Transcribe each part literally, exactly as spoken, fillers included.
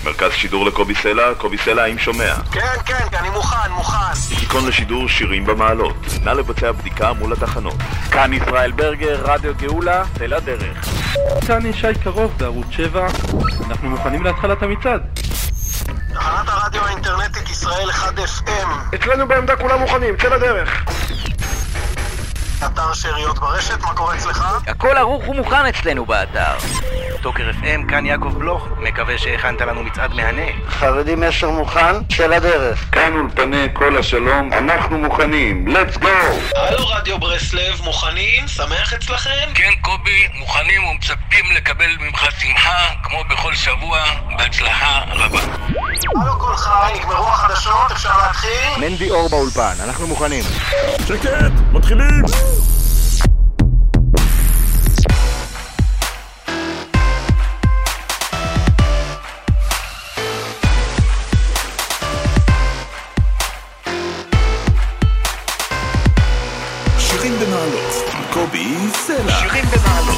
מרכז שידור לקובי סלע, קובי סלע, האם שומע? כן, כן, אני מוכן, מוכן. תיקון לשידור שירים במעלות. נא לבצע בדיקה מול התחנות. כאן ישראל ברגר, רדיו גאולה, תל הדרך. כאן ישי קרוב בערוץ שבע. אנחנו מוכנים להתחלת המצעד. תחנת הרדיו האינטרנטית ישראל אחד אף אם. אצלנו בעמדה כולם מוכנים, תל הדרך. אתר שאריות ברשת, מה קורה אצלך? הכל ערוך ומוכן אצלנו באתר. טוקר אף אם, כאן יעקב בלוך, מקווה שהכנת לנו מצעד מהנה. חרדי מסר מוכן, תל הדרך. כאן אולפני כל השלום, אנחנו מוכנים, let's go! הלו רדיו ברסלב, מוכנים? שמח אצלכם? כן קובי, מוכנים ומצפים לקבל ממך שמחה, כמו בכל שבוע, בהצלחה רבה. הלו כל חי, נגמרו החדשות, אפשר להתחיל? מנדי אור באולפן, אנחנו מוכנים. שקט, מתחילים! שירים במעלות, קובי סלע. שירים במעלות.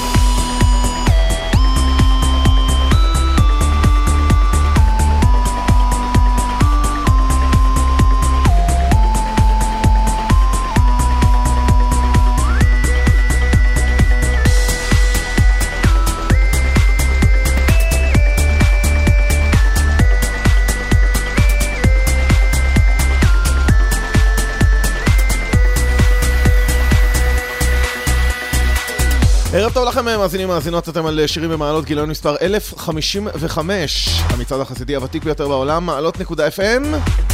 ערב טוב לכם, מאזינים מאזינות, אתם על שירים במעלות, גיליון מספר אלף חמישים וחמש, המצעד החסידי הוותיק ביותר בעולם, מעלות נקודה אף אם,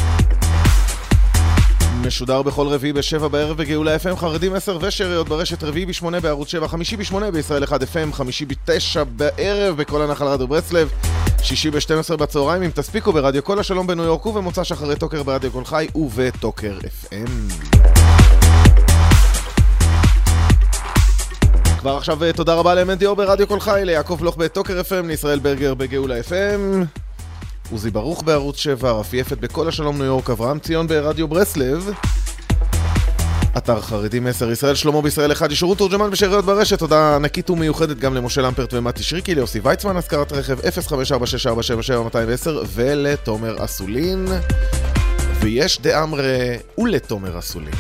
משודר בכל רביעי בשבע בערב בגאולה אף אם, חרדים עשר ושאריות ברשת, רביעי בשמונה בערוץ שבע, חמישי בשמונה בישראל אחד אף אם, חמישי בתשע בערב בכל הנחל רדיו ברסלב, שישי ב-שתים עשרה בצהריים, אם תספיקו ברדיו כל השלום בניו יורק, ובמוצא שחרי טוקר ברדיו כל חי ובטוקר אף אם. כבר עכשיו תודה רבה למנדי אור ברדיו כל חי, ליעקב בלוך בטוקר אף אם, לישראל ברגר בגאולה אף אם, עוזי ברוך בערוץ שבע, רפי יפת בכל השלום ניו יורק, אברהם ציון ברדיו ברסלב, אתר חרדים עשר, ישראל שלמה בישראל אחד, ישורות תורג'מן בשאריות ברשת, תודה ענקית ומיוחדת גם למשה למפרט ומתי שריקי, ליוסי ויצמן, הזכרת רכב אפס חמש ארבע שש ארבע שבע שבע מאתיים ועשר, ולתומר אסולין, ויש דאמרה ולתומר אסולין.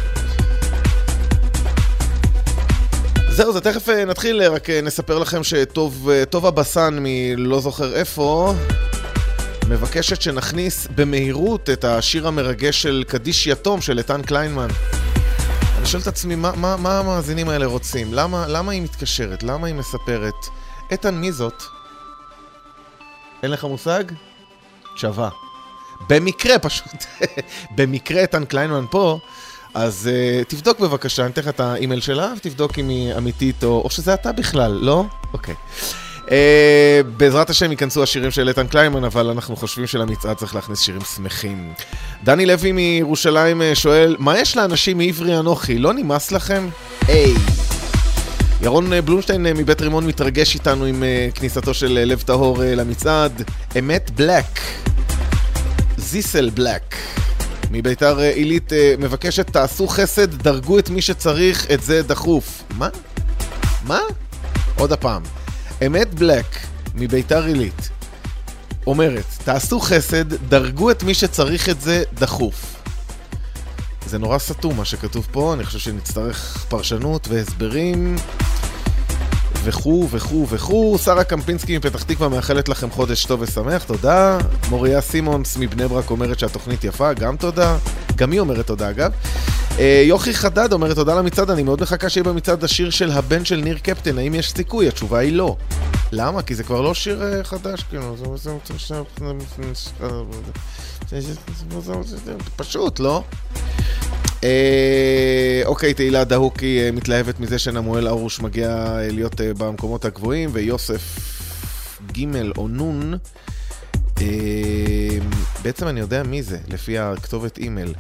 זהו, זה תכף נתחיל, רק נספר לכם שטוב טוב הבסן מלא זוכר איפה מבקשת שנכניס במהירות את השיר המרגש של קדיש יתום של איתן קליינמן. אני שואל את עצמי, מה, מה, מה המאזינים האלה רוצים? למה, למה היא מתקשרת? למה היא מספרת? איתן, מי זאת? אין לך מושג? שווה. במקרה פשוט. במקרה איתן קליינמן פה. אז uh, תבדוק בבקשה, אני אתן לך את האימייל שלה, ותבדוק אם היא אמיתית או, או שזה אתה בכלל, לא? אוקיי. Uh, בעזרת השם ייכנסו השירים של איתן קליינמן, אבל אנחנו חושבים שלמצעד צריך להכניס שירים שמחים. דני לוי מירושלים שואל, מה יש לאנשים מעברי אנוכי? לא נמאס לכם? היי. ירון בלומשטיין מבית רימון מתרגש איתנו עם uh, כניסתו של לב טהור uh, למצעד. אמת בלק. זיסל בלק. מביתר עילית מבקשת, תעשו חסד, דרגו את מי שצריך, את זה דחוף. מה? מה? עוד הפעם. אמת בלק מביתר עילית אומרת, תעשו חסד, דרגו את מי שצריך את זה דחוף. זה נורא סתום מה שכתוב פה, אני חושב שנצטרך פרשנות והסברים וכו וכו וכו. שרה קמפינסקי מפתח תקווה מאחלת לכם חודש טוב ושמח, תודה. מוריה סימונס מבני ברק אומרת שהתוכנית יפה, גם תודה. גם היא אומרת תודה אגב. יוכי חדד אומרת תודה למצעד, אני מאוד מחכה שיהיה במצעד השיר של הבן של ניר קפטן, האם יש סיכוי? התשובה היא לא. למה? כי זה כבר לא שיר חדש, כאילו, זה פשוט, לא? אוקיי, תהילה דהוקי מתלהבת מזה שנמואל ארוש מגיע להיות במקומות הגבוהים, ויוסף ג' או נון, בעצם אני יודע מי זה, לפי הכתובת אימייל.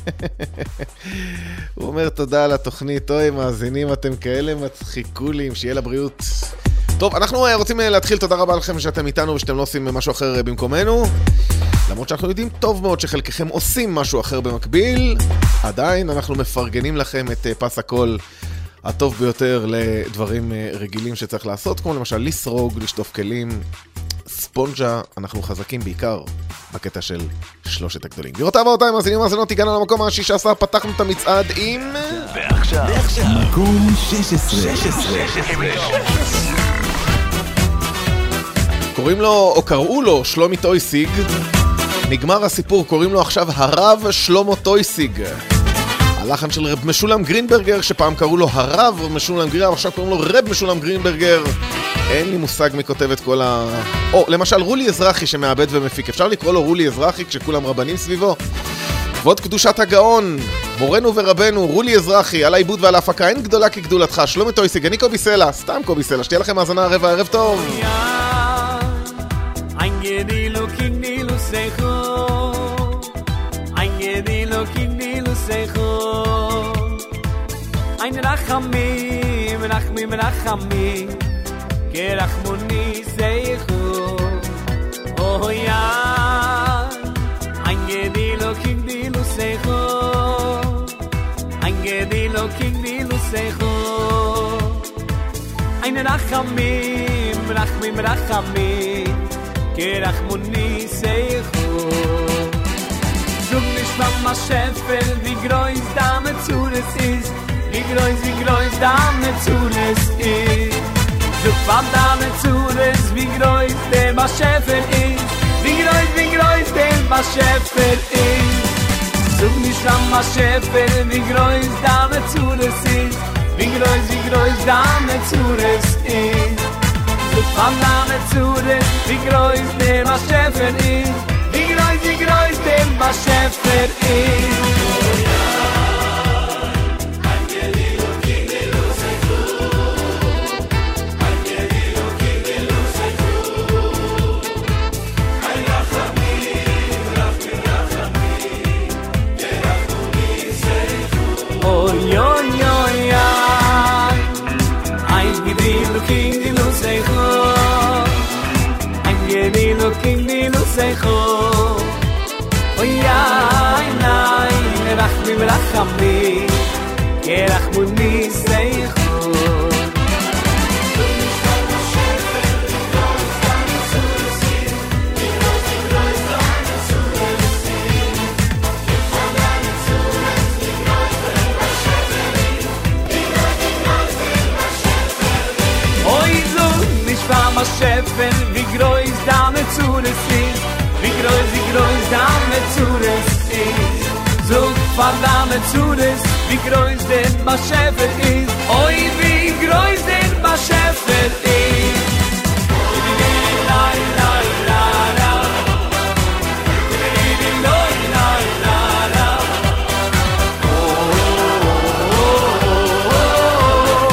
הוא אומר תודה על התוכנית, אוי מאזינים, אתם כאלה מצחיקולים, שיהיה לבריאות. טוב, אנחנו רוצים להתחיל, תודה רבה לכם שאתם איתנו ושאתם לא עושים משהו אחר במקומנו. למרות שאנחנו יודעים טוב מאוד שחלקכם עושים משהו אחר במקביל, עדיין אנחנו מפרגנים לכם את פס הקול הטוב ביותר לדברים רגילים שצריך לעשות, כמו למשל לסרוג, לשטוף כלים, ספונג'ה, אנחנו חזקים בעיקר בקטע של שלושת הגדולים. גבירותיי ורבותיי, מאזינים ומאזינות, הגענו למקום ה-שש עשרה, פתחנו את המצעד עם... ועכשיו, מקום שש עשרה. קוראים לו, או קראו לו, שלומי טויסיג. נגמר הסיפור, קוראים לו עכשיו הרב שלמה טויסיג. הלחן של רב משולם גרינברגר, שפעם קראו לו הרב משולם גרינברגר, עכשיו קוראים לו רב משולם גרינברגר. אין לי מושג מי כותב את כל ה... או, למשל, רולי אזרחי שמעבד ומפיק. אפשר לקרוא לו רולי אזרחי כשכולם רבנים סביבו? כבוד קדושת הגאון, מורנו ורבנו, רולי אזרחי, על העיבוד ועל ההפקה, אין גדולה כגדולתך. שלומי טויסיג, אני קובי סלע, סתם קובי סלע, שתהיה לכם האזנה ערב הערב טוב. Ein rachamim, rachmim, rachamim, kerachmoni seichu. Oh ya, ein gedilo kigdilu seichu, ein gedilo kigdilu seichu. Ein rachamim, rachmim, rachamim, kerachmoni seichu. Zug nicht vom Maschefel, wie groß damit zu das ist. Wie groß, wie groß damit zu das ist. Zug vom damit zu das, wie groß der Maschefel ist. Wie groß, wie groß der Maschefel ist. Zug nicht vom Maschefel, wie groß damit zu das ist. Wie groß, wie groß damit zu das ist. Zug vom damit zu das, wie groß der Maschefel ist. Wie groß, wie groß der Maschefel ist. Oy oy oy ay, ay gidi looking di lo say ho, ay gidi looking di lo say ho. Oy ay nay, rachmi rachmi, kerachmuni say ho. Schäfen, wie groß damit zu das ist. Wie groß, wie groß damit zu das ist. So verdammt zu das, wie groß denn was Schäfer ist. Oi, wie groß denn was Schäfer ist. La, la, la, la. La, la, la, la. Oh, oh, oh, oh.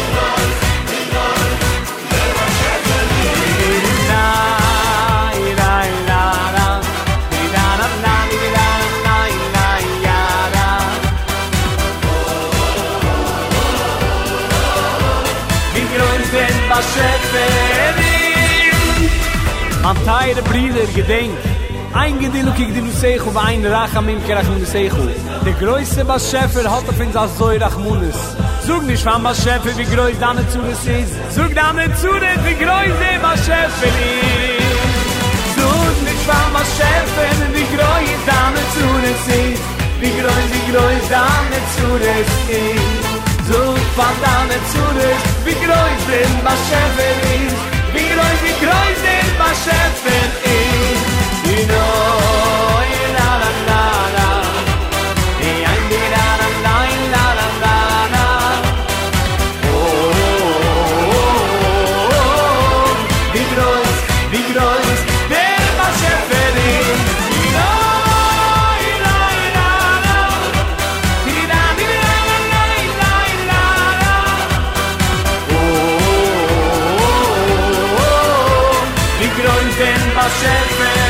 Man teire Brüder gedenkt, ein Gedillo kiek die Lusego, wa ein Rachamim kerach mun Lusego. Der größte Baschäfer hat auf uns als Zoi Rachmunis. Sog nicht von Baschäfer, wie groß deine Zunes ist. Sog deine Zunes, wie groß der Baschäfer ist. Sog nicht von Baschäfer, wie groß deine Zunes ist. Wie groß, wie groß deine Zunes ist. Sog von deine Zunes, wie groß der Baschäfer ist. Wie groß, wie groß der Baschäfer ist. You know, la la la la. Hey, I'm the la la la la la la la. Oh, oh, oh, oh. Wie groß, wie groß der Baschäfer ist. You know, la la la. Die la die la la la la la la. Oh, oh, oh, oh. Wie groß der Baschäfer ist.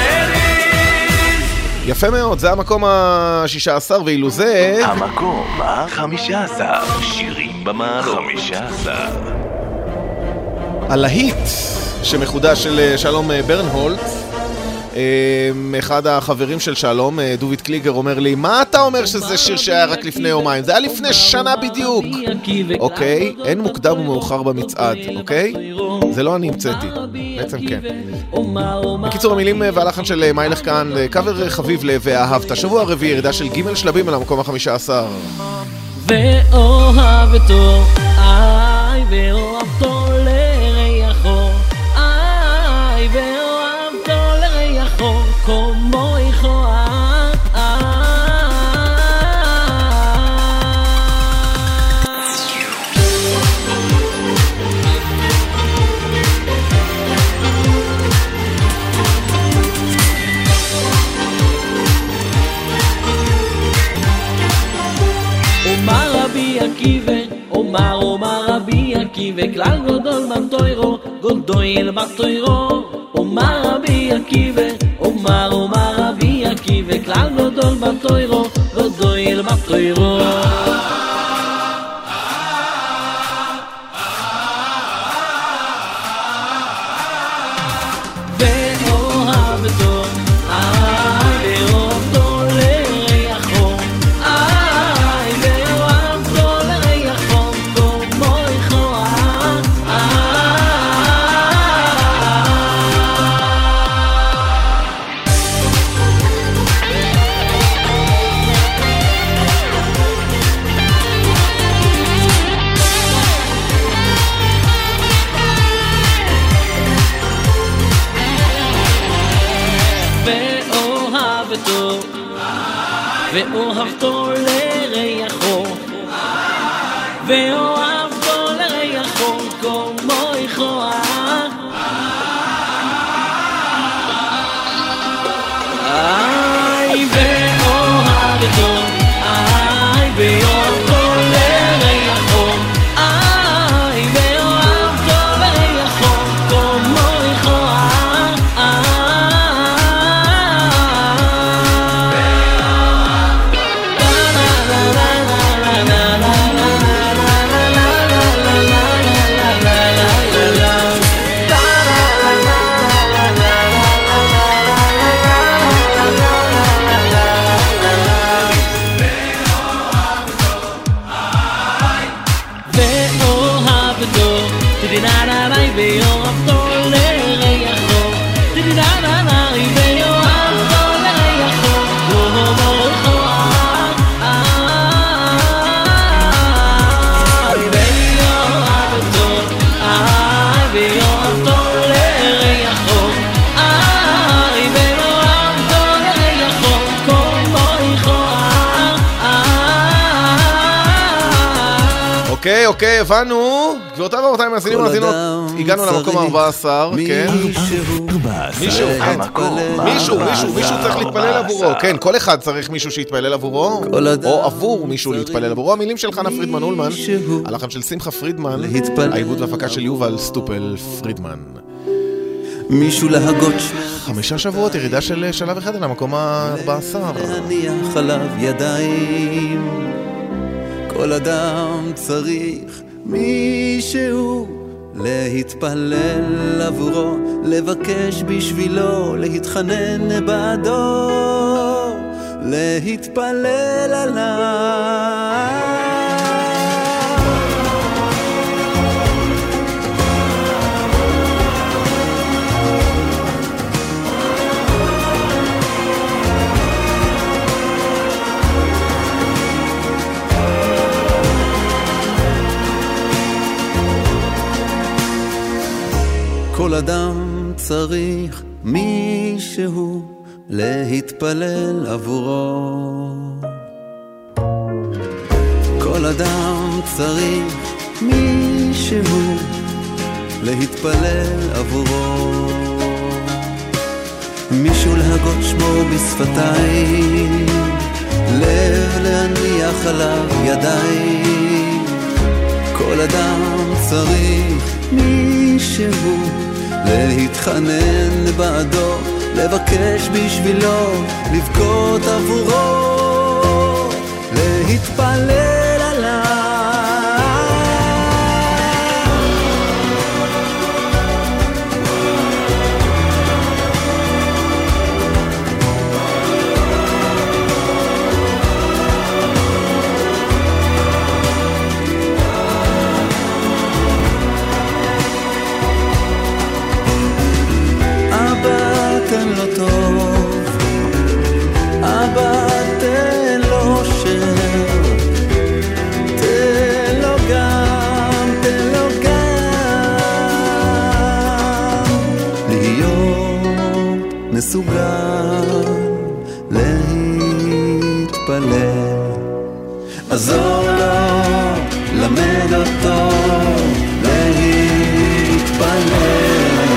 יפה מאוד, זה המקום ה-שישה עשר, ואילו זה... המקום ה-חמישה עשר, שירים במעלות. חמישה עשר. הלהיט שמחודש של שלום ברנהולט, אחד החברים של שלום, דוביד קליגר, אומר לי, מה אתה אומר שזה שיר שהיה רק לפני יומיים? זה היה לפני שנה בדיוק. אוקיי, אין מוקדם ומאוחר במצעד, אוקיי? זה לא אני המצאתי, בעצם כן. בקיצור, המילים והלחן של מיילך כאן, קאבר חביב ל"ואהבת", שבוע רביעי, ירידה של ג' שלבים על המקום החמישה עשר. ואוהבתו, איי ואוהבתו לריחו, איי ואוהבתו לריחו, כמו איכוה. אומר רבי עקיבא, אומר אומר רבי עקיבא, כלל גדול בתוירו, גדול בתוירו. אומר רבי עקיבא, אומר אומר רבי עקיבא, כלל גדול בתוירו, גדול בתוירו. ואוהבתו, איי ואוהבתו לריחו, איי ואוהבתו לריחו, כמו איכוה. ואוהבתו, ואוהבתו לריחו, ואוהבתו לריחו, כמו איכוה. איי ואוהבתו, איי ואוהבתו לריחו, איי ואוהבתו לריחו, כמו איכוה. אוקיי, אוקיי, הבנו. גבירותיי ורבותיי, מאזינים ומאזינות, הגענו למקום ה-ארבע עשר, כן? מישהו, כן. מישהו, מישהו, מישהו צריך להתפלל עבורו. כן, כל אחד צריך מישהו שיתפלל עבורו, או עבור מישהו להתפלל עבורו. המילים של חנה פרידמן אולמן, הלחן של שמחה פרידמן, העיבוד והפקה של יובל סטופל פרידמן. מישהו להגות חמישה שבועות, ירידה של שלב אחד על המקום ה-ארבע עשר. להניח עליו ידיים, כל אדם צריך מישהו להתפלל עבורו, לבקש בשבילו, להתחנן בעדו, להתפלל עליו. כל אדם צריך מישהו להתפלל עבורו, כל אדם צריך מישהו להתפלל עבורו, מישהו להגות שמו בשפתיים, לב להניח עליו ידיים, כל אדם צריך מישהו להתחנן בעדו, לבקש בשבילו, לבכות עבורו, להתפלל עליו. מסוגל להתפלל. עזור לו, למד אותו להתפלל.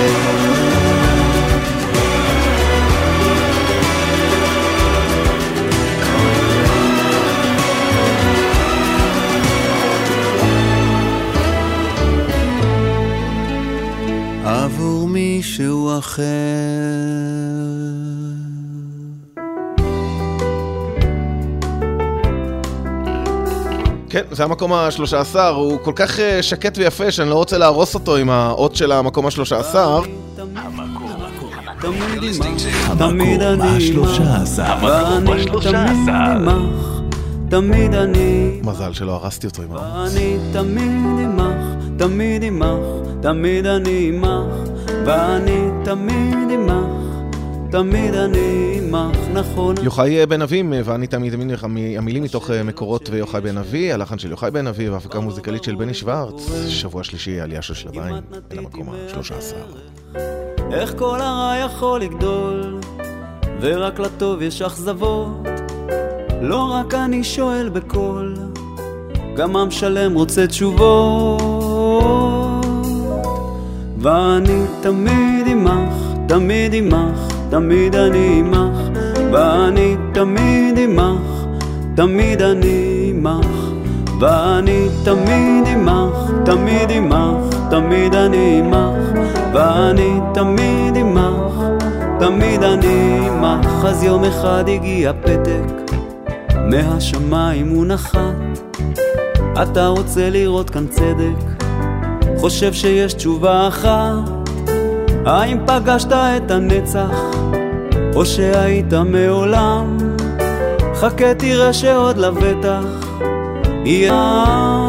עבור מישהו אחר. כן, זה המקום ה-שלושה עשר, הוא כל כך שקט ויפה שאני לא רוצה להרוס אותו עם האות של המקום ה-שלושה עשר. תמיד אני תמיד אני מזל שלא הרסתי אותו עם האות. אני תמיד עמך, תמיד עמך, תמיד אני עמך, ואני תמיד עמך, תמיד אני עמך, נכון. יוחאי בן אבי, ואני תמיד עמך, המילים מתוך מקורות ויוחאי בן אבי, הלחן של יוחאי בן אבי והפקה מוזיקלית של בני שוורץ. שבוע שלישי, עלייה של שלבים אל המקום ה-שלושה עשר. איך כל הרע יכול לגדול, ורק לטוב יש אכזבות. לא רק אני שואל בקול, גם עם שלם רוצה תשובות. ואני תמיד עמך, תמיד עמך, תמיד אני עמך, ואני תמיד עמך, תמיד אני עמך, ואני תמיד עמך, תמיד עמך, תמיד אני עמך, ואני תמיד עמך, תמיד אני עמך. אז יום אחד הגיע פתק מהשמיים הוא נחת, אתה רוצה לראות כאן צדק, חושב שיש תשובה אחת. האם פגשת את הנצח או שהיית מעולם? חכה תראה שעוד לבטח יהיה.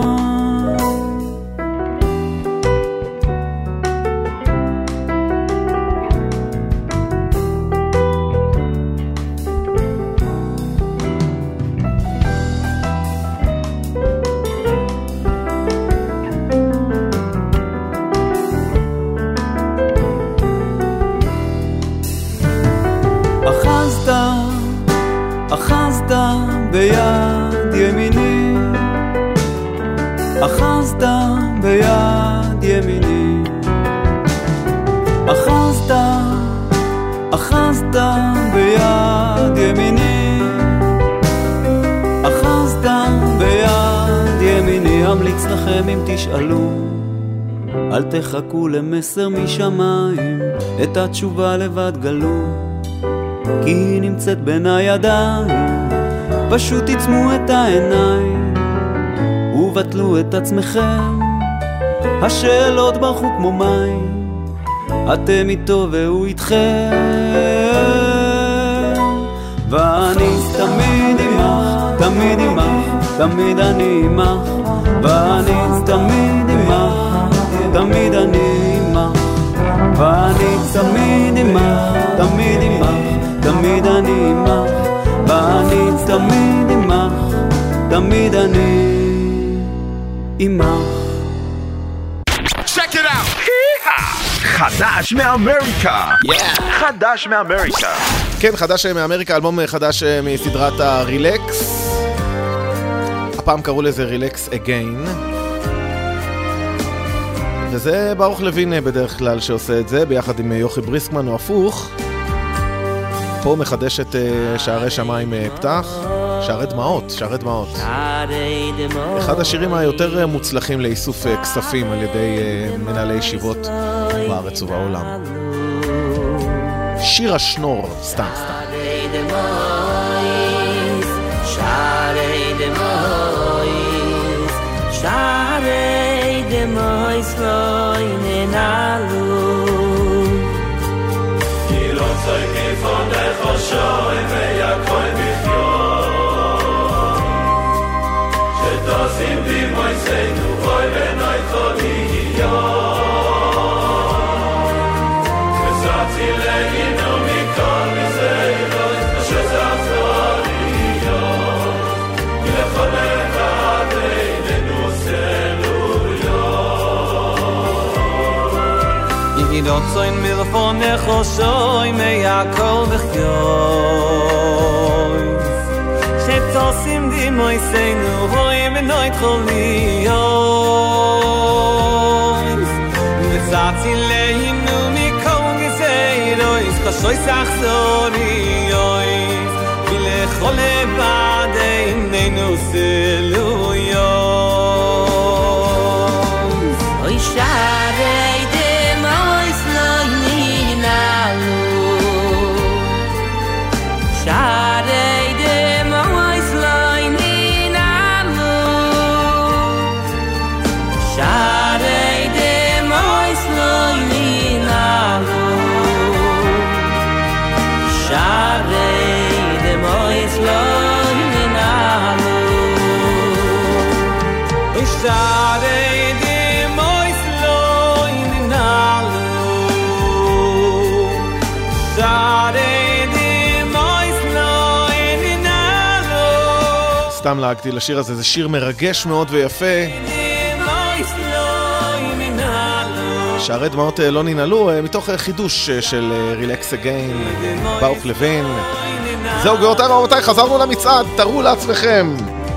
ביד ימיני, אחזת ביד ימיני, אחזת, אחזת ביד ימיני, אחזת ביד ימיני. המליץ לכם אם תשאלו, אל תחכו למסר משמיים, את התשובה לבד גלו, כי היא נמצאת בין הידיים. פשוט תצמו את העיניים ובטלו את עצמכם, השאלות ברחו כמו מים, אתם איתו והוא איתכם. ואני תמיד עמך, תמיד עמך, תמיד אני עמך, ואני תמיד עמך, תמיד אני עמך, ואני תמיד עמך, תמיד עמך, תמיד אני עמך, ואני תמיד עמך, תמיד אני עמך. Check it out! חדש מאמריקה! חדש מאמריקה! כן, חדש מאמריקה, אלבום חדש מסדרת הרילקס. הפעם קראו לזה רילקס אגיין. וזה ברוך לוין בדרך כלל שעושה את זה, ביחד עם יוכי בריסקמן או הפוך. פה מחדש את שערי שמיים פתח, שערי דמעות, שערי דמעות. אחד השירים היותר מוצלחים לאיסוף כספים על ידי מנהלי ישיבות בארץ ובעולם. שיר השנור, סתם, סתם. שערי דמויס, שערי דמויס לא יננלו, כי לא צויקים פונך או שוי ויקוי בחיון, שתוסים במויסנו בוי בנוי חוליון, וסרצי לגינו מכל מזינו שזה אחריון, ולכל אחד איננו סלויון. יהי רצון מלפונך שוי מהכל וחיוב שתעשים דמויסנו הוי ונוי תחוליות וצאתי להינו מכל גזירויס חשוי סחזוריות ולכל לבד איננו סלויות אוי שערי דמויס לא ננעלו שערי דמויס לא ננעלו שערי דמויס לא ננעלו שערי דמויס לא ננעלו אוי שערי סתם להגתי לשיר הזה, זה שיר מרגש מאוד ויפה. שערי דמעות לא ננעלו, מתוך חידוש של רילקס אגיין, ברוך לוין. זהו גאותיי ורבותיי, חזרנו למצעד, תראו לעצמכם.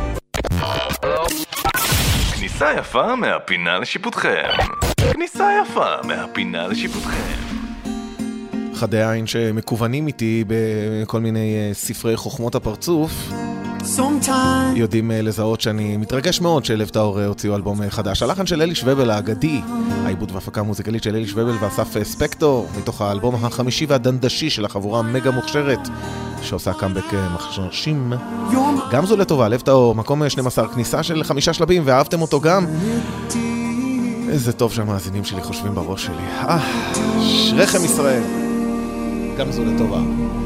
כניסה יפה מהפינה לשיפוטכם. כניסה יפה מהפינה לשיפוטכם. חדי עין שמקוונים איתי בכל מיני ספרי חוכמות הפרצוף יודעים לזהות שאני מתרגש מאוד שלב טאור הוציאו אלבום חדש. הלחן של אלי שובל האגדי, העיבוד והפקה המוזיקלית של אלי שובל ואסף ספקטור, מתוך האלבום החמישי והדנדשי של החבורה המגה מוכשרת שעושה קאמבק מכשירים. גם זו לטובה, לב טאור, מקום שנים עשר, כניסה של חמישה שלבים, ואהבתם אותו גם. איזה טוב שהמאזינים שלי חושבים בראש שלי. אה, שרחם ישראל. גם זו לטובה.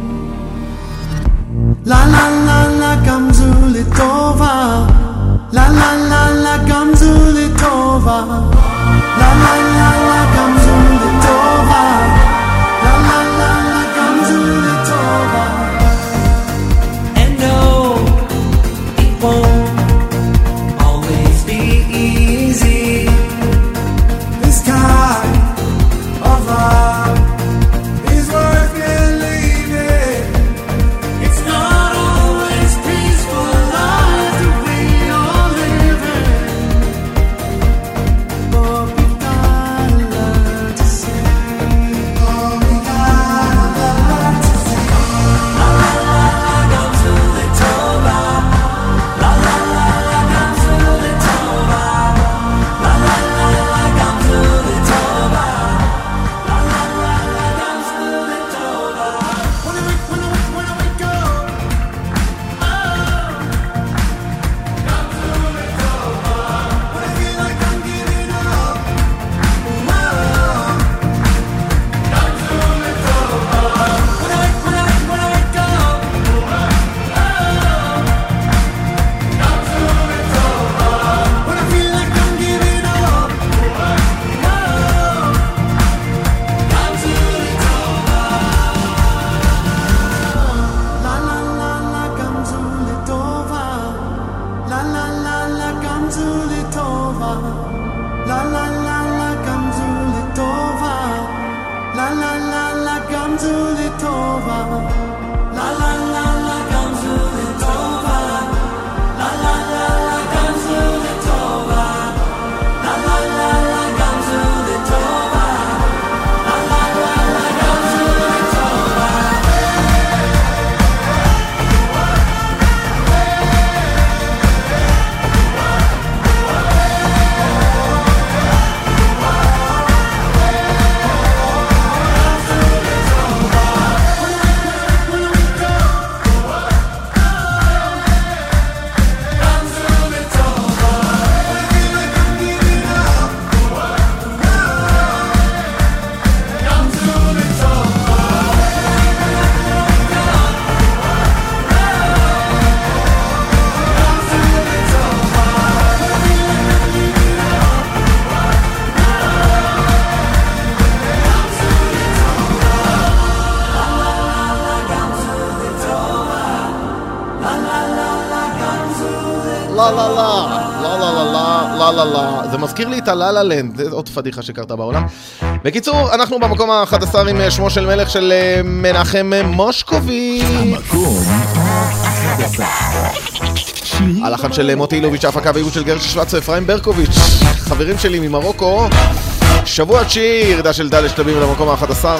La la la la gamzuli tova La la la la gamzuli tova La la la la gamzuli tova La la la la gamzuli tova And no, it won't always be easy. This kind of love is worth believing. It's not always peaceful life that we all live in, but we gotta learn to sing. Oh, we gotta learn to sing. La la la la, gamzuli tova. La la la la, gamzuli tova. La la la la, gamzuli tova. La la la la, gamzuli tova. When do we, when do we, when do we go? Oh, gamzuli tova. When I feel like I'm giving up. Oh, gamzuli tova. When I, when I, when I go. Oh, gamzuli tova. When I feel like I'm giving up. Oh, gamzuli tova. La la la la gamzuli tova. La la la la gamzuli tova. La la la la gamzuli tova. La la la la gamzuli tova. La la la la gamzuli tova. La la la la gamzuli tova. La la la la gamzuli tova. La la la la gamzuli tova. לה לה לה, לא, לא, לא, לא, לא, לא. זה מזכיר לי את הללה לנד, זה עוד פדיחה שקרתה בעולם. בקיצור, אנחנו במקום ה-אחד עשר עם שמו של מלך של מנחם מושקוביץ'. המקום ה-אחד עשר. הלחן של מוטי אילוביץ', ההפקה ועיבוד של גרש שוורץ ואפרים ברקוביץ'. חברים שלי ממרוקו. שבוע תשיעי, ירידה של ד' שלבים למקום ה-אחד עשר.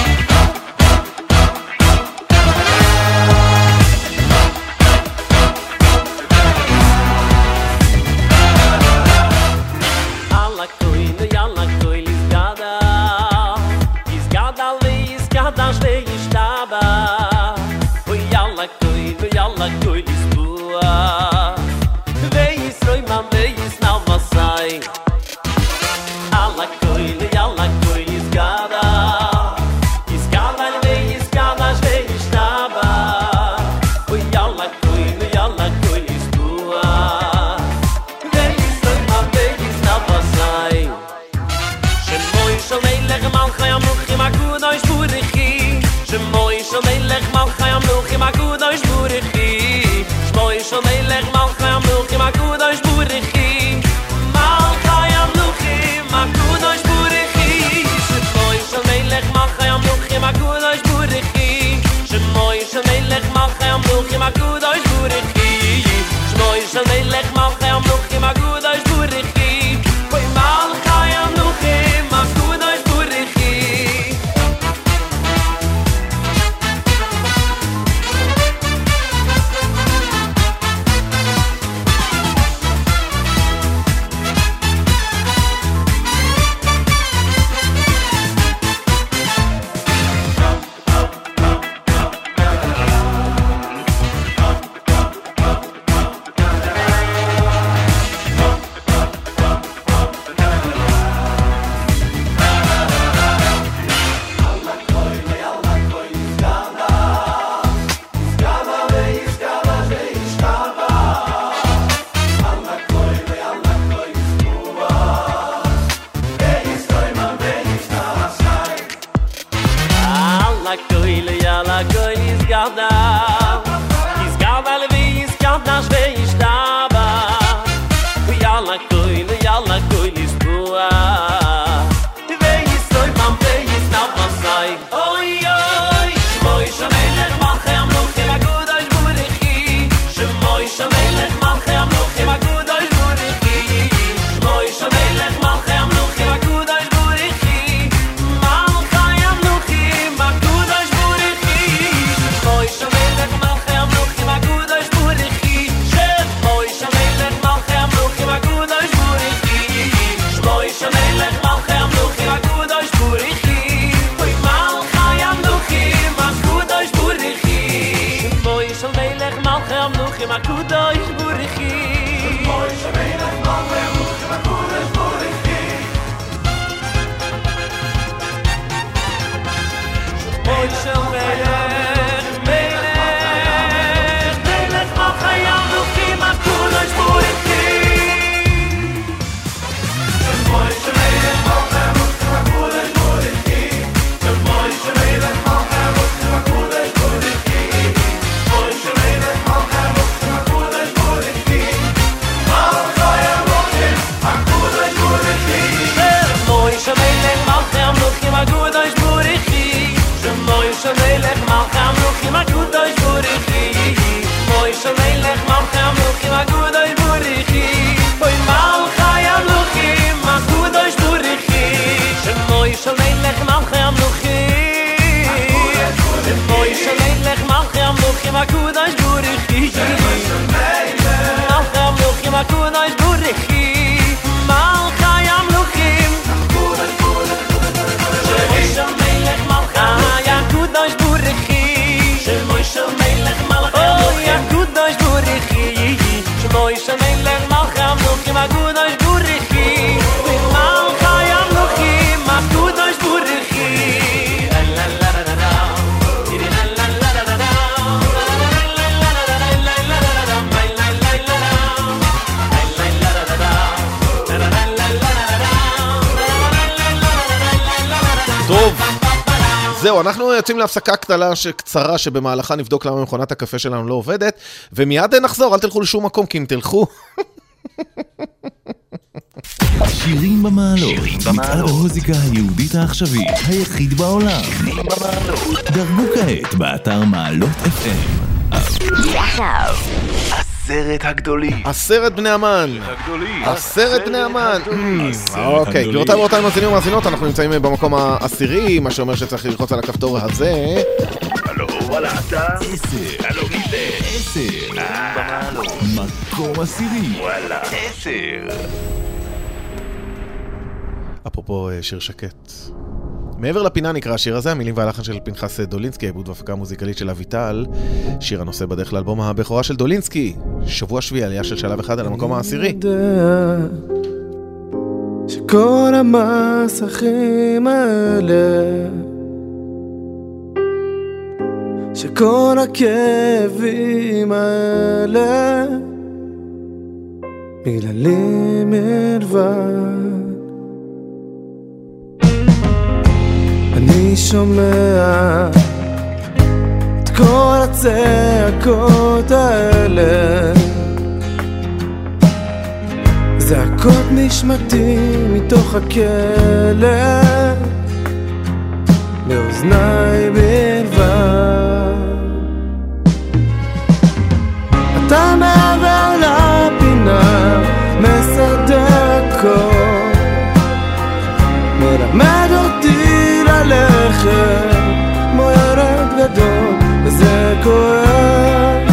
זהו, אנחנו יוצאים להפסקה קטנה קצרה שבמהלכה נבדוק למה מכונת הקפה שלנו לא עובדת, ומיד נחזור, אל תלכו לשום מקום, כי אם תלכו שירים במעלות, מצעד המוזיקה היהודית העכשווית, היחיד בעולם. דרגו כעת באתר מעלות אף אם. עכשיו, עשרת הגדולים. עשרת בני המן. עשרת בני המן. אוקיי, גבירותיי ורבותיי מאזינים ומאזינות, אנחנו נמצאים במקום העשירי, מה שאומר שצריך ללחוץ על הכפתור הזה. הלו, וואלה, אתה? עשר. הלו, מי זה? עשר. מקום עשירי. וואלה, עשר. אפרופו שיר שקט. מעבר לפינה נקרא השיר הזה, המילים והלחן של פנחס דולינסקי, העיבוד והפקה המוזיקלית של אביטל, שיר הנושא בדרך לאלבום הבכורה של דולינסקי, שבוע שביעי, עלייה של שלב אחד על המקום העשירי. שכל המסכים האלה, שכל הכאבים האלה, בגללי מלבד. אני שומע את כל הצעקות האלה, זעקות נשמתי מתוך הכלא, באוזניי בלבד. אתה מעבר לפינה, מסדר הכל, מלמד אותי ללכת כמו ילד גדול, וזה כואב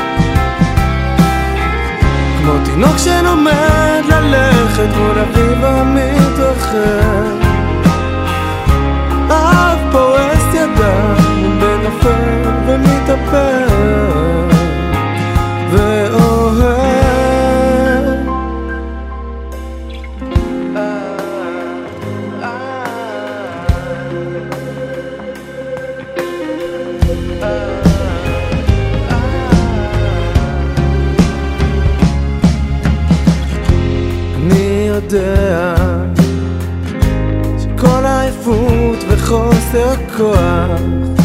כמו תינוק שלומד ללכת מול אביו המתרחב. אף פורס ידיים ונופל ומתאפר ואוהב. יודע שכל העייפות וחוסר כוח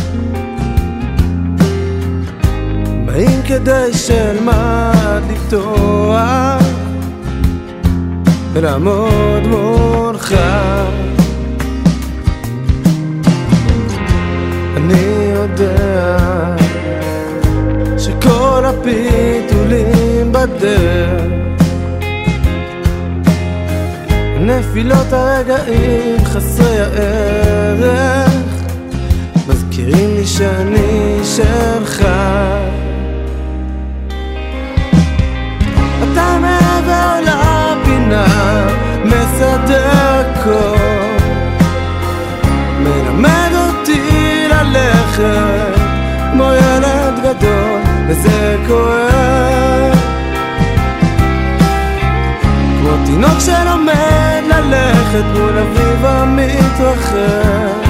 באים כדי שלמד לפתוח ולעמוד מולך. אני יודע שכל הפיתולים בדרך, נפילות הרגעים חסרי הערך, מזכירים לי שאני שלך. אתה מעבר לפינה, מסדר הכל, מלמד אותי ללכת כמו ילד גדול, וזה כואב כמו תינוק שלומד ללכת מול אביו המתרחב.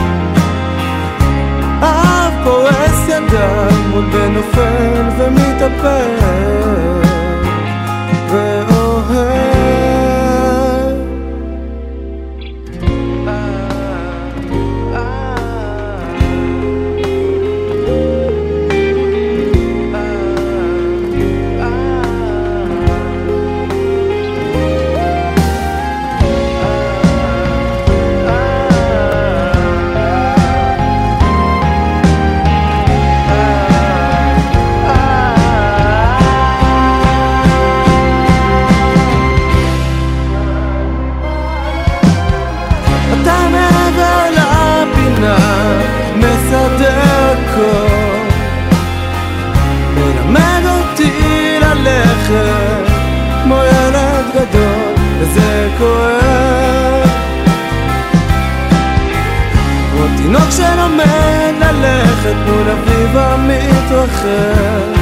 אף פורס ידיים מול בן נופל ומתאפר ואוהב. מלמד אותי ללכת כמו ילד גדול, וזה כואב כמו תינוק שלומד ללכת מול אביו המתרחב.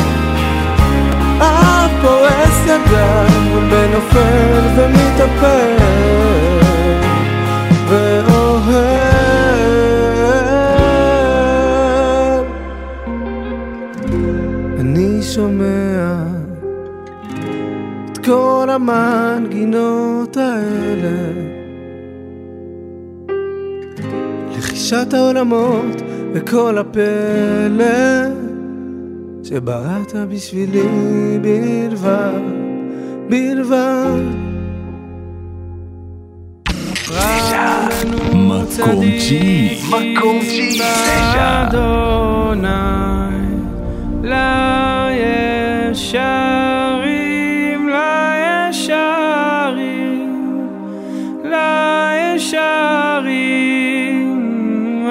אף פורס ידיים מול בן נופל ומתאפר ואוהב. אני שומע את כל המנגינות האלה, לחישת העולמות וכל הפלא שבראת בשבילי בלבד, בלבד. מקום תשיעי. מקום תשיעי. תשע. לישרים, לישרים, לישרים,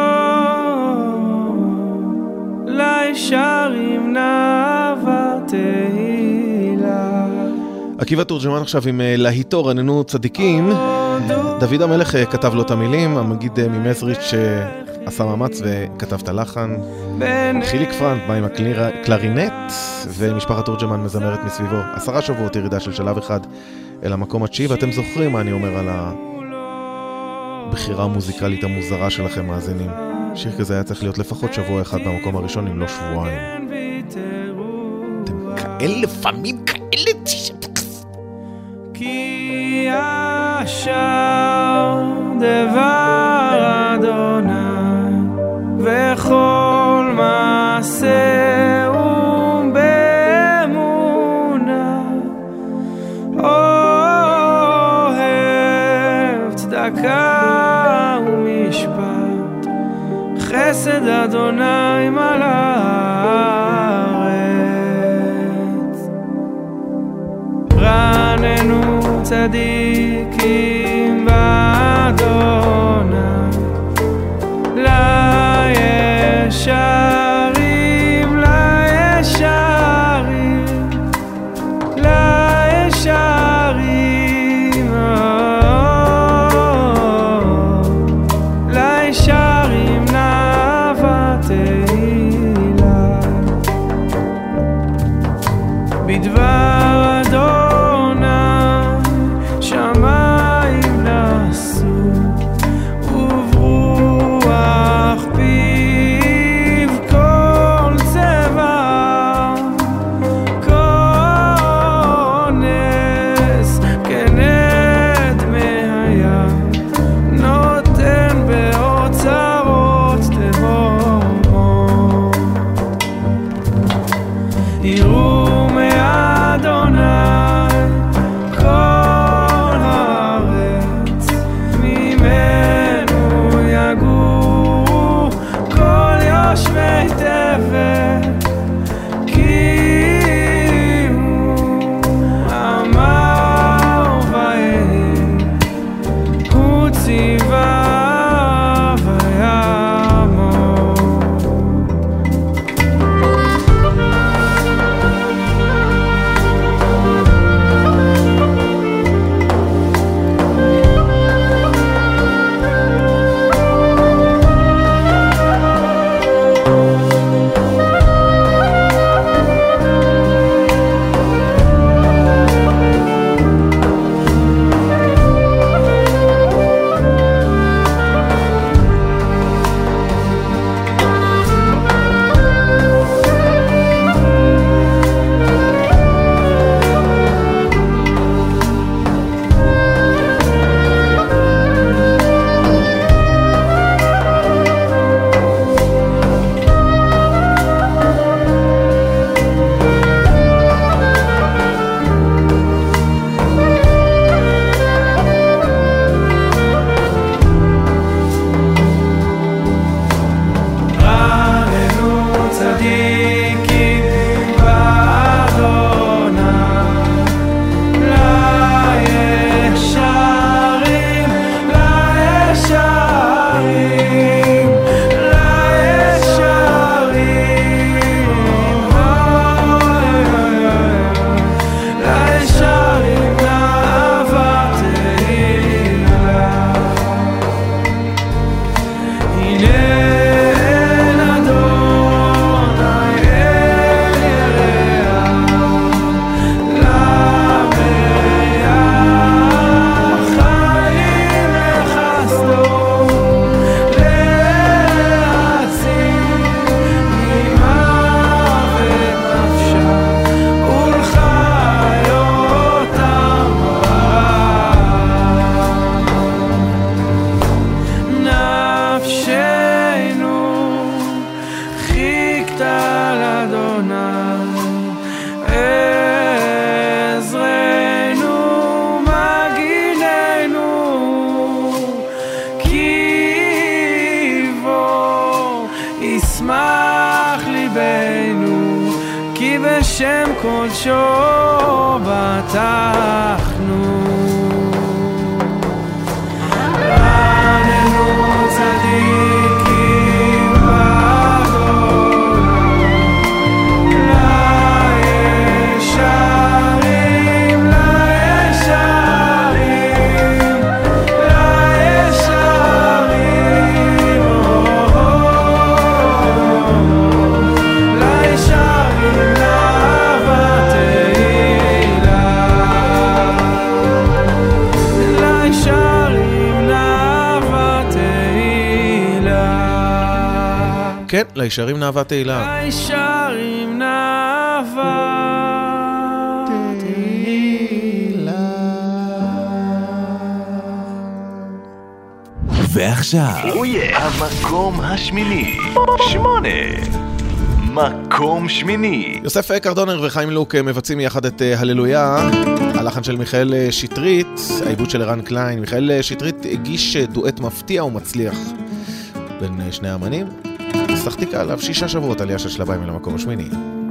לישרים נעבר תהילה. עקיבא תורג'מן עכשיו עם להיטו רננו צדיקים. דוד המלך כתב לו את המילים, המגיד ממזריץ' עשה מאמץ וכתב את הלחן. חיליק פרנט בא עם הקלרינט, ומשפחת תורג'מן מזמרת מסביבו. עשרה שבועות ירידה של שלב אחד אל המקום התשיעי, ואתם זוכרים מה אני אומר על הבחירה המוזיקלית המוזרה שלכם מאזינים. שיר כזה היה צריך להיות לפחות שבוע אחד במקום הראשון, אם לא שבועיים. אתם כאלה לפעמים כאלה כי אשר דבר אדוני וכל מעשה הוא באמונה, אוהב צדקה ומשפט, חסד אדוני מלא הארץ. רננו צדיקים באדוני, לישרים, לישרים, לישרים, לישרים נעבר תהילה. בדבר אדוני שמיים נעשו, וברוח פיו כל צבע, כל נס כנד מהים, נותן באוצרות תהומות. יראו מאדוני כל הארץ, ממנו יגורו כל יושבי תבל, כי הוא אמר ויהי, הוא ציווה ויעמוד. Adonaï, Ezreinu ישמח ליבנו, כי בשם קודשו בטחנו. רננו צדיקים בגולה, לישרים, לישרים, לישרים, לישרים נאווה תהילה, לישרים נאווה תהילה. כן, לישרים נאווה תהילה. לישרים נאווה ועכשיו, המקום השמיני, שמונה. מקום שמיני. יוסף קרדונר וחיים לוק מבצעים יחד את הללויה, הלחן של מיכאל שטרית, העיבוד של ערן קליין. מיכאל שטרית הגיש דואט מפתיע ומצליח בין שני האמנים. שחתיקה עליו שישה שבועות עלייה של שלביים אל המקום השמיני.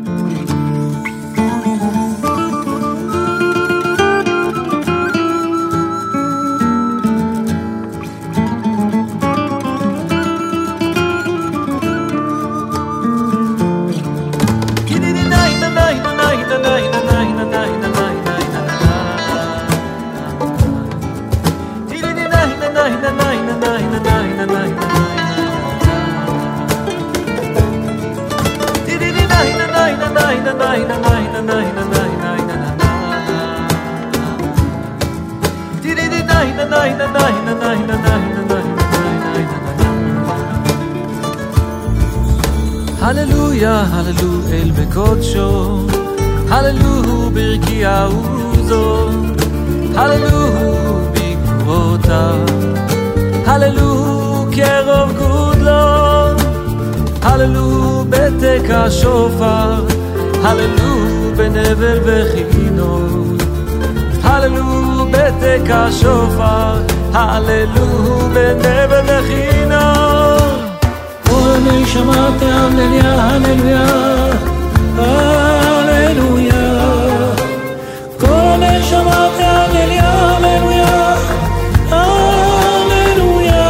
הללויה, הללו אל בקודשו, הללו ברקיע עוזו, הללו בגבורותיו, הללו קרוב גודלו, הללו בתק השופר, הללו בנבל וכינות, הללו בתק השופר, הללו בנבל וכינות. אני שמעתי הללויה, הללויה, הללויה. כל אני שמעתי הללויה, הללויה, הללויה,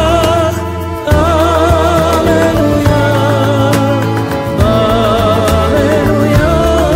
הללויה, הללויה.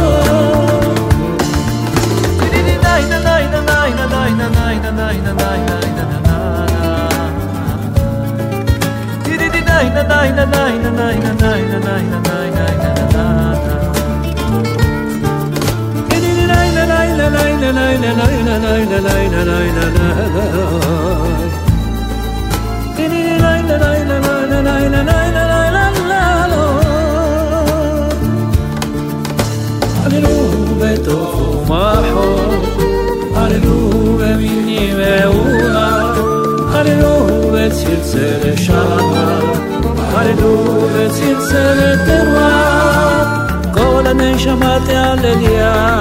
הללו בתוך מחור, הללו במיני ואורה, הללו בצלצל שמה, הללו בצלצל תרועה. כל הנשמת הללויה,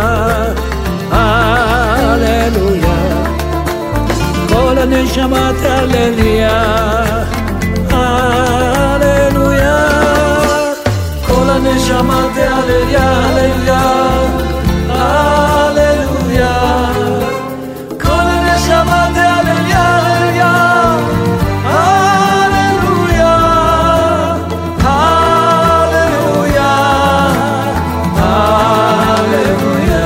הללויה. כל הנשמת הללויה, הללויה. כל הנשמת הללויה, הללויה, הללויה. כל הנשמת הללויה, הללויה, הללויה, הללויה, הללויה.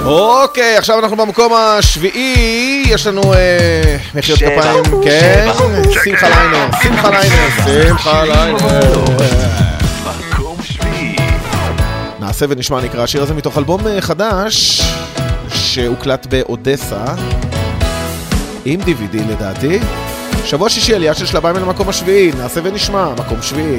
אוקיי, עכשיו אנחנו במקום השביעי, יש לנו מחיאות כפיים, כן, שמחה ליינר, שמחה ליינר, שמחה ליינר. מקום שביעי. נעשה ונשמע נקרא, השיר הזה מתוך אלבום חדש שהוקלט באודסה, עם די וי די לדעתי. שבוע שישי עלייה של שלביים אל המקום השביעי, נעשה ונשמע, מקום שביעי.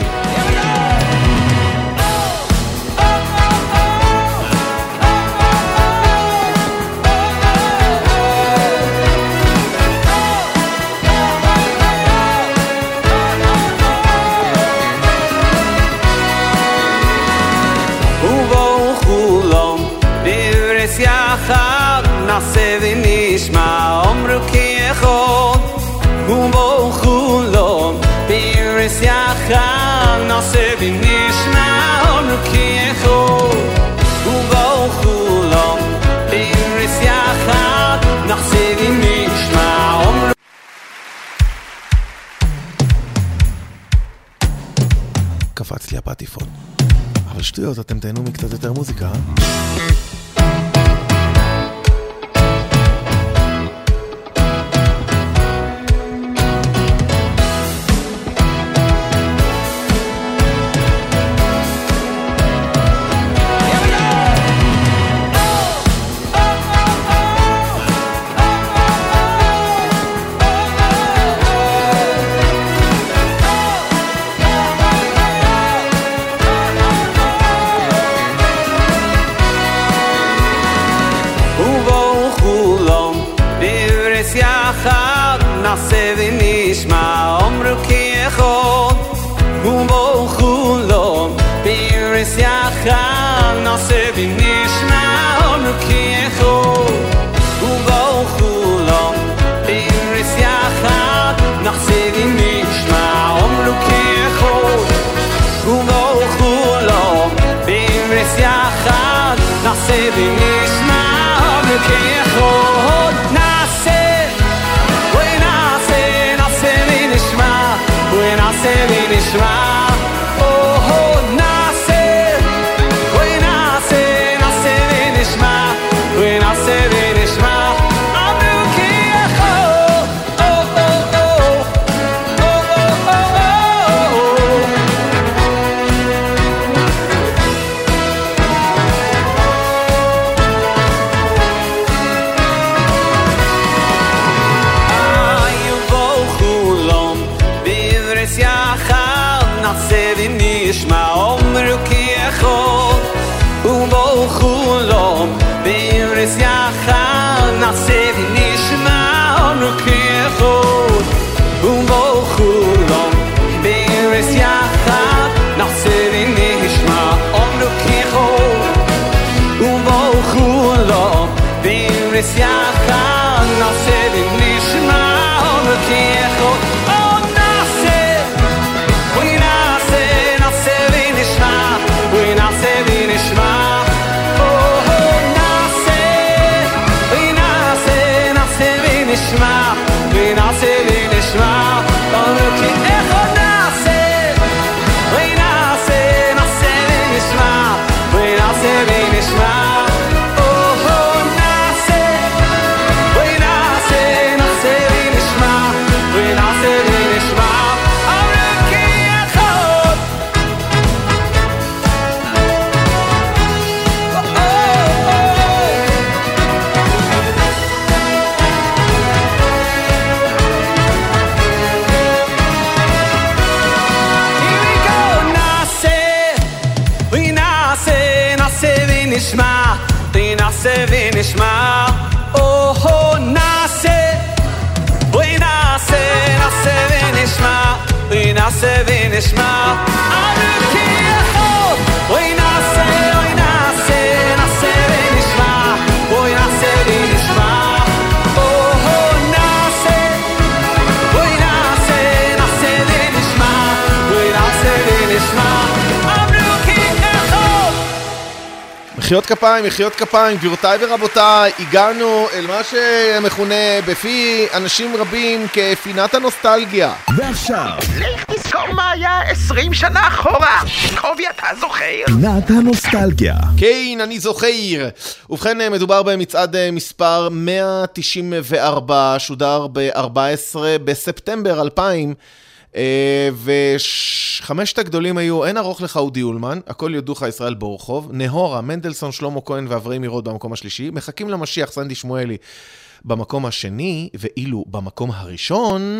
נעשה ונשמע אומרו כי אחד ובו חולון בירס יחד נעשה ונשמע אומרו כי אחד ובו חולון בירס יחד נעשה ונשמע אומרו. קפץ לי הפטיפון, אבל שטויות, אתם תהנו מקצת יותר מוזיקה. נעשה ונשמע אומרו כי אחד ובו חולון בירס יחד נעשה ונשמע אומרו כי אחד ובו חולון בירס יחד נעשה ונשמע אומרו כי אחד ובו חולון בירס יחד נעשה ונשמע אומרו כי אחד נעשה ונעשה ונשמע oh נעשה ונעשה נעשה ונשמע ונעשה ונשמע אמרו כי אחד oh oh oh oh oh נעשה ונשמע אומרו כי אחד ובו חולון בירס יחד נעשה ונשמע אומרו כי אחד ובו חולון בירס יחד נעשה ונשמע אומרו כי אחד ובו חולון בירס יחד נעשה ונשמע אומרו כי אחד נשמע ונעשה ונשמע אומרו כי אחד נעשה ונעשה נעשה ונשמע ונעשה ונשמע oh נעשה ונעשה נעשה ונשמע ונעשה ונשמע אומרו כי אחד נשמע ונעשה ונשמע oh נעשה ונעשה נעשה ונשמע ונעשה ונשמע אמרו כי אחד ונעשה ונעשה נעשה ונשמע ונעשה ונשמע oh נעשה ונעשה נעשה ונשמע ונעשה ונשמע אמרו כי אחד מחיאות כפיים, מחיאות כפיים, גבירותיי ורבותיי, הגענו אל מה שמכונה בפי אנשים רבים כפינת הנוסטלגיה. ועכשיו, לך תזכור מה היה עשרים שנה אחורה. קובי, אתה זוכר? פינת הנוסטלגיה. כן, אני זוכר. ובכן, מדובר במצעד מספר מאה תשעים וארבע, שודר ב-ארבעה עשר בספטמבר אלפיים. וחמשת הגדולים היו אין ארוך לך אודי אולמן, הכל יודוך ישראל בורחוב, נהורה, מנדלסון, שלמה כהן ואברהם מירוד במקום השלישי, מחכים למשיח סנדי שמואלי במקום השני, ואילו במקום הראשון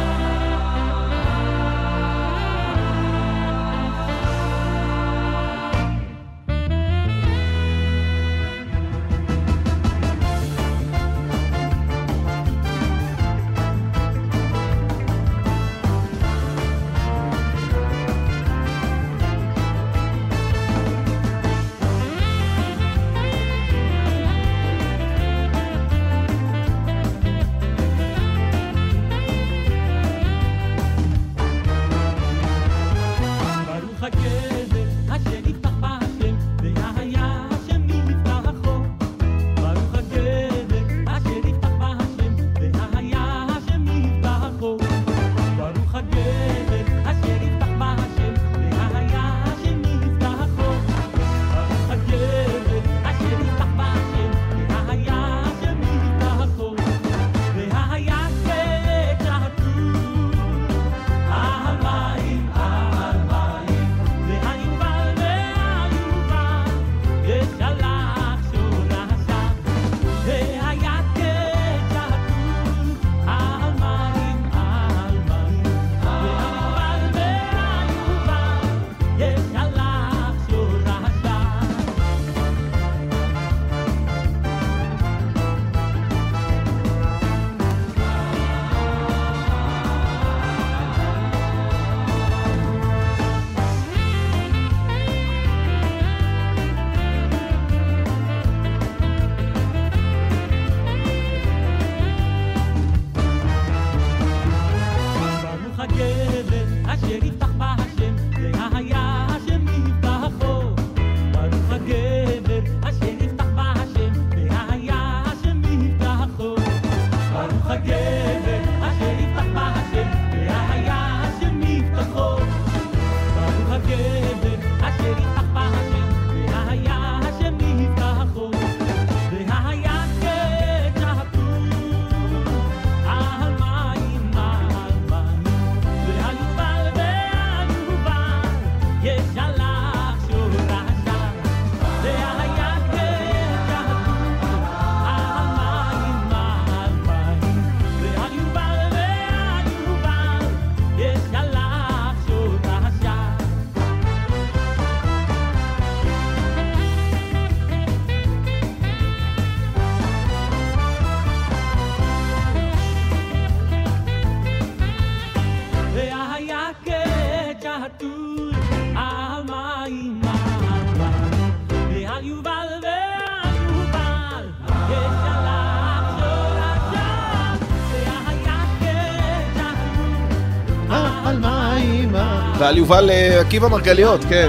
ועל יובל עקיבא מרגליות, כן.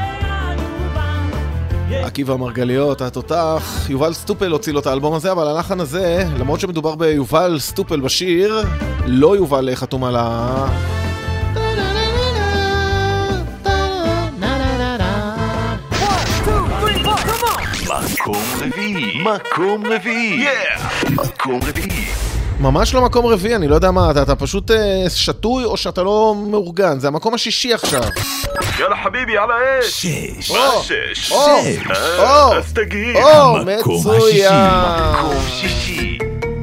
עקיבא מרגליות, התותח, יובל סטופל הוציא לו את האלבום הזה, אבל הלחן הזה, למרות שמדובר ביובל סטופל בשיר, לא יובל חתום על ה... מקום רביעי, מקום רביעי, מקום רביעי. ממש לא מקום רביעי, אני לא יודע מה, אתה, אתה פשוט אה, שטוי או שאתה לא מאורגן, זה המקום השישי עכשיו. יאללה חביבי, יאללה אש. שש. מה שש? או, או, אז תגיד. או, מצוין. מקום שישי.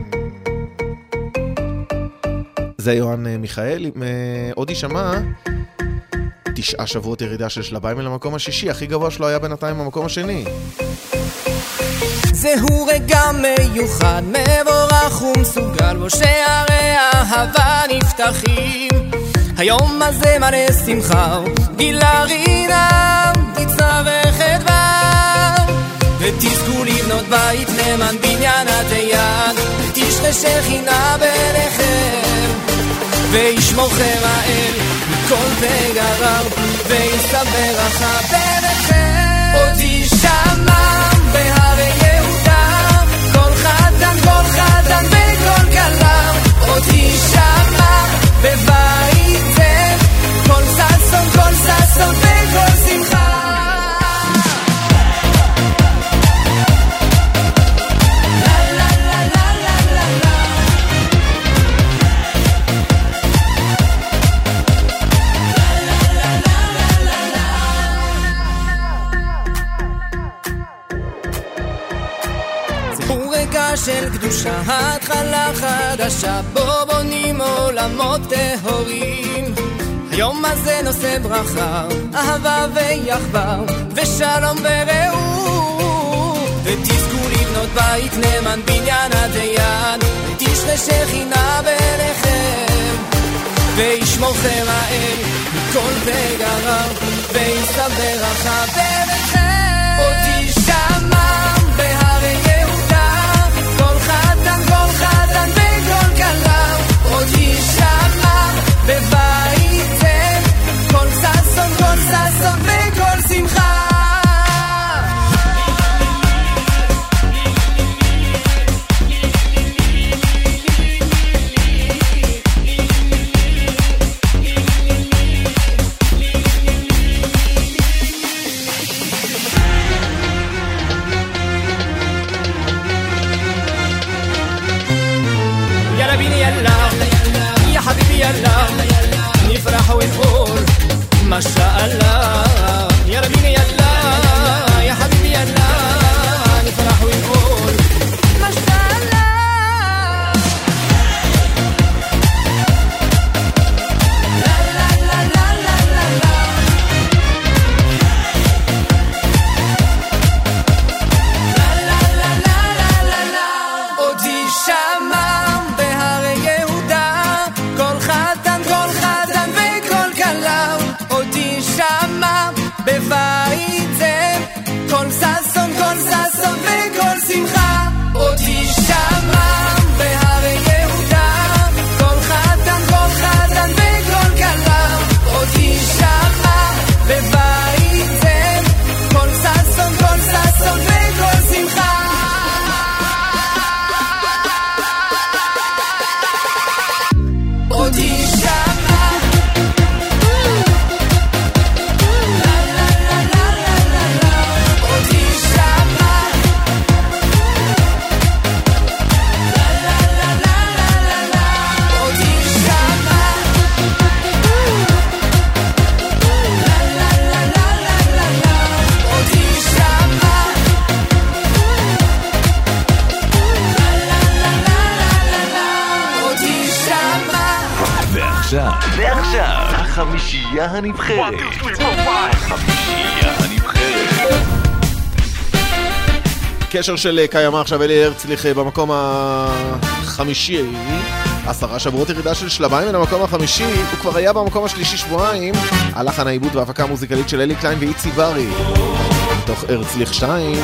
זה יוהן מיכאל, עם עוד יישמע, תשעה שבועות ירידה של שלביים אל המקום השישי, הכי גבוה שלו היה בינתיים במקום השני. זהו רגע מיוחד, מבורך ומסוגל, בו שערי האהבה נפתחים. היום הזה מלא שמחה, גילה רינה, תצטרך חדווה, ותזכו לבנות בית נאמן בניינת היד, ותשרה שכינה ביניכם, וישמורכם האל מכל פגע רע, ויסבר ברכה ביניכם. עוד תשמע הוא רגע של קדושה, התחלה חדשה, בו בונים עולמות טהורים. היום הזה נושא ברכה, אהבה ויחווה, ושלום ורעות. ותזכו לבנות בית נאמן בניין הדיין, ותשרה שכינה ביניכם, וישמורכם האל מכל פגע רע, וישא ברכה ביניכם. עוד תשמע בהרי יהודה, כל חתן כל חתן וכל כלה, עוד תשמע בבית זה, כל ששון כל ששון וכל שמחה. نفرح ونقول ما شاء الله يا ربنا يلا يا حبيبي يلا نفرح ونقول ما شاء الله لا لا لا لا لا لا لا لا لا لا لا لا עוד ישמע בהרי יהודה כל חתן כל חתן וכל כלה, עוד ישמע בבית זה, כל ששון כל ששון וכל שמחה. עוד ישמע בהרי יהודה כל חתן כל חתן וכל כלה, עוד ישמע בבית זה, כל ששון כל ששון וכל שמחה. עוד ישמע לה לה לה לה לה לה, עוד ישמע לה לה לה לה לה לה, עוד ישמע לה לה לה לה לה לה, עוד ישמע לה לה לה לה לה, עוד ישמע. ועכשיו, ועכשיו, החמישייה הנבחרת. החמישייה הנבחרת. קשר של קיימה עכשיו, אלי הרצליך במקום החמישי, עשרה שבועות ירידה של שלביים מן המקום החמישי, הוא כבר היה במקום השלישי שבועיים, הלחן העיבוד וההפקה המוזיקלית של אלי קליין ואיצי ברי, מתוך הרצליך שתיים.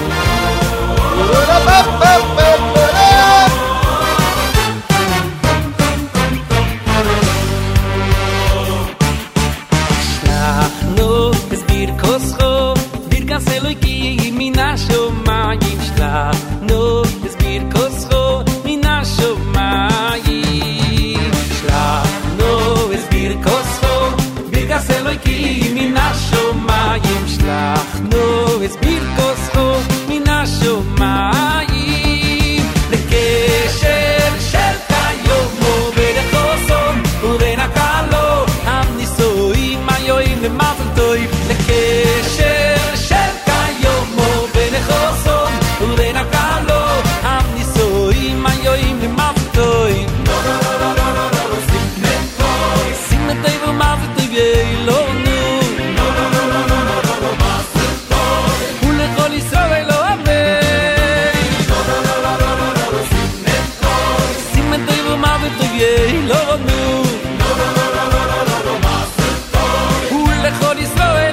Koscho, dir gaselo ki mina shomayim shla, no es bir koscho mina shomayim shla, no es bir koscho, dir gaselo ki mina shomayim shla, no es bir koscho mina shomayim lekesher shel kayom uvechoson uvenakalo am nisoim mayoim lemazel toiv לקשר של קיומו בין החוסון ובין הקלו עם ניסויים היואים למוותויים לא לא לא לא לא לא לא שים נטוי שים נטוי ומוותוי ואילונו לא לא לא לא לא לא לא מה זה טוב ולכל ישראל לא אמן לא לא לא לא לא לא לא שים נטוי שים נטוי ומוותוי ואילונו לא לא לא לא לא לא לא מה זה טוב ולכל ישראל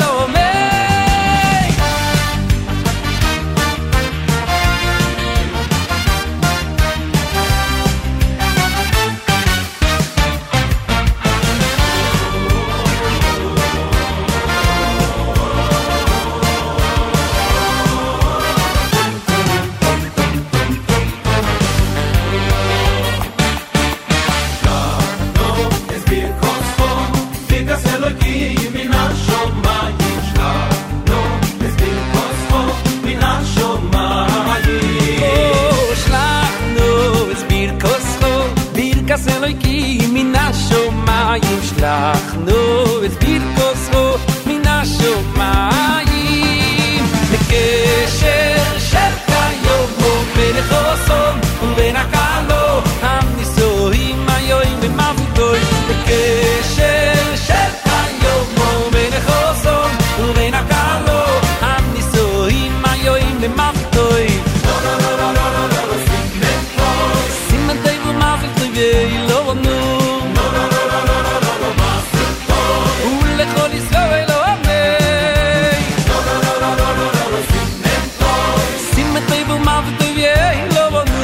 שלחנו את ברכוסו מן השומיים לקשר של כיום ומלכוס toy Simen toy vu mazel toy ve lo nu Ule khol Israel lo amnei Simen toy vu mazel toy ve lo nu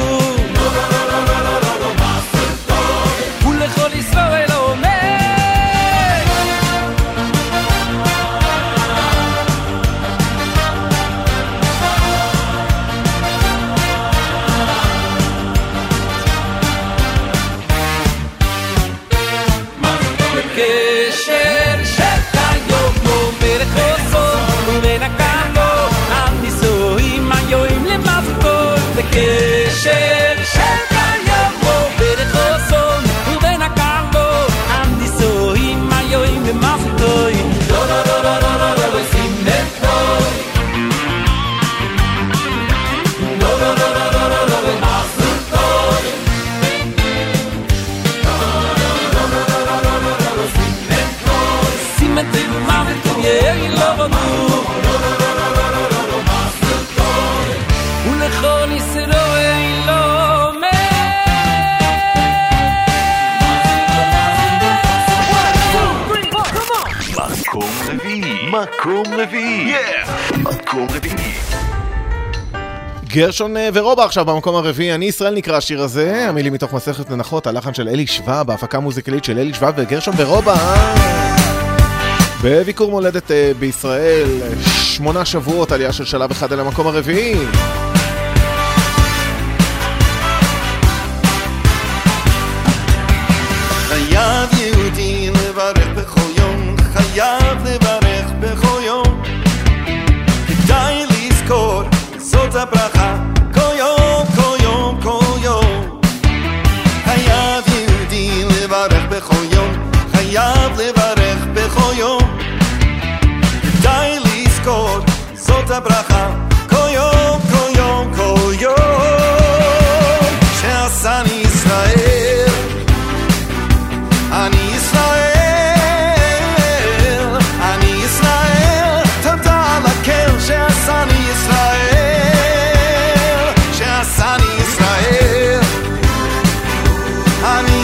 Ule khol Israel lo amnei Kesher shel kayom u'merech osor u'venakalo am nisoim ayoim lemazkol Kesher shel kayom u'merech osor u'venakalo am nisoim ayoim lemazkol Lo lo lo lo lo lo lo simnetoi Lo lo lo lo lo lo lo lemazkol Simente vu mavet tu yei lo nu Ulechol Israel lo me מקום רביעי, מקום רביעי, מקום רביעי. גרשון ורובה עכשיו במקום הרביעי, אני ישראל נקרא השיר הזה, המילים מתוך מסכת מנחות, הלחן של אלי שווה, בהפקה מוזיקלית של אלי שווה וגרשון ורובה. בביקור מולדת בישראל, שמונה שבועות, עלייה של שלב אחד אל המקום הרביעי. חייב יהודי לברך בכל יום, חייב לברך בכל יום, כדאי לזכור זאת הברכה, כל יום, כל יום, כל יום. חייב יהודי לברך בכל יום, חייב לברך בכל יום, כדאי לזכור זאת הברכה, כל יום, כל יום, כל יום. שעשני ישראל, אני ישראל, אני ישראל, תודה לקל שעשני ישראל, שעשני ישראל, אני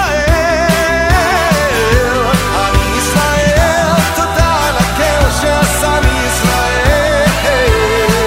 ישראל, אני ישראל, תודה לקל שעשני ישראל.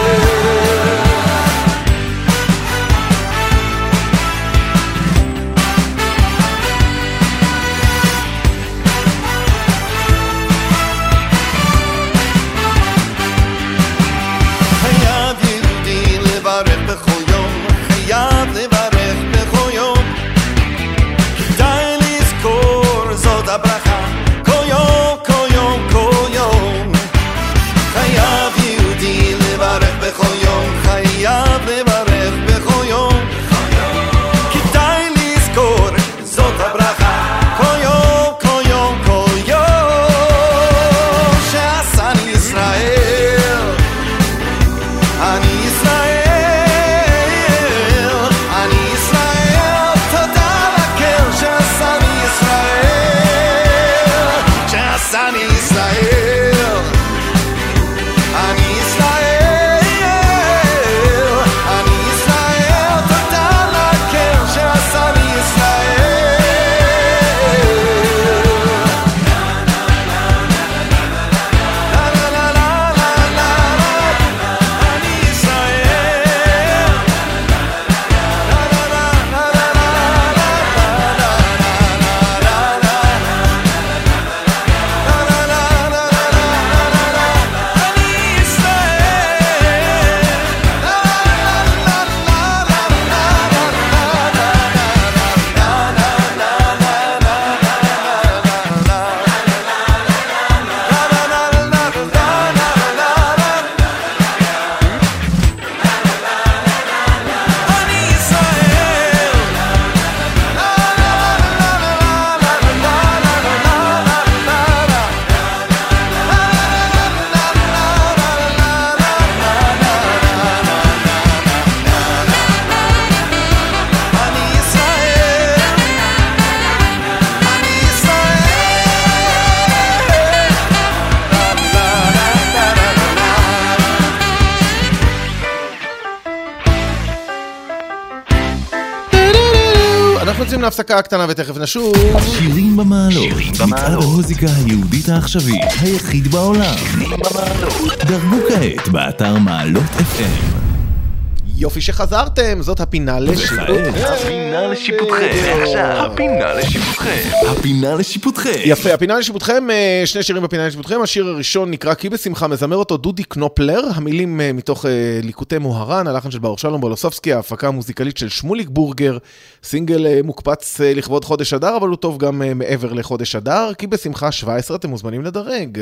אנחנו יוצאים להפסקה קטנה ותכף נשוב. שירים במעלות, מצעד המוזיקה היהודית העכשווית, היחיד בעולם. דרגו כעת באתר מעלות אף אם. יופי שחזרתם, זאת הפינה לשיפוטכם. הפינה לשיפוטכם. עכשיו, הפינה לשיפוטכם. הפינה לשיפוטכם. יפה, הפינה לשיפוטכם, שני שירים בפינה לשיפוטכם. השיר הראשון נקרא כי בשמחה, מזמר אותו דודי קנופלר, המילים מתוך ליקוטי מוהר"ן, הלחן של ברוך שלום בולוסובסקי, ההפקה המוזיקלית של שמוליק בורגר, סינגל מוקפץ לכבוד חודש אדר, אבל הוא טוב גם מעבר לחודש אדר. כי בשמחה שבע עשרה, אתם מוזמנים לדרג.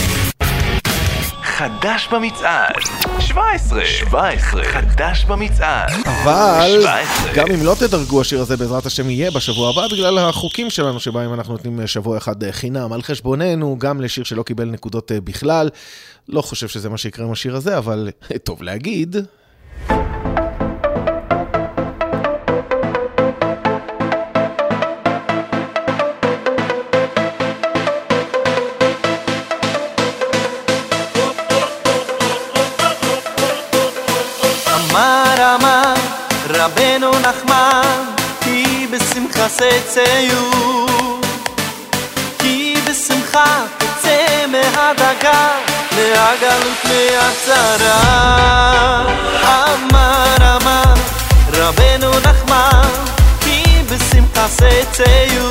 חדש במצעד שבע עשרה שבע עשרה חדש במצעד. אבל גם אם לא תדרגו השיר הזה בעזרת השם יהיה בשבוע הבא בגלל החוקים שלנו שבהם אנחנו נותנים שבוע אחד חינם על חשבוננו גם לשיר שלא קיבל נקודות בכלל. לא חושב שזה מה שיקרה עם השיר הזה, אבל טוב להגיד. רבנו נחמן, כי בשמחה תצאו, כי בשמחה תצא מהדגה, מהגלות מהצרה. אמר אמר רבנו נחמן, כי בשמחה תצאו,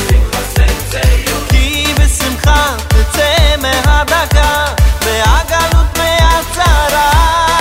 כי בשמחה תצא מהדגה, מהגלות מהצרה.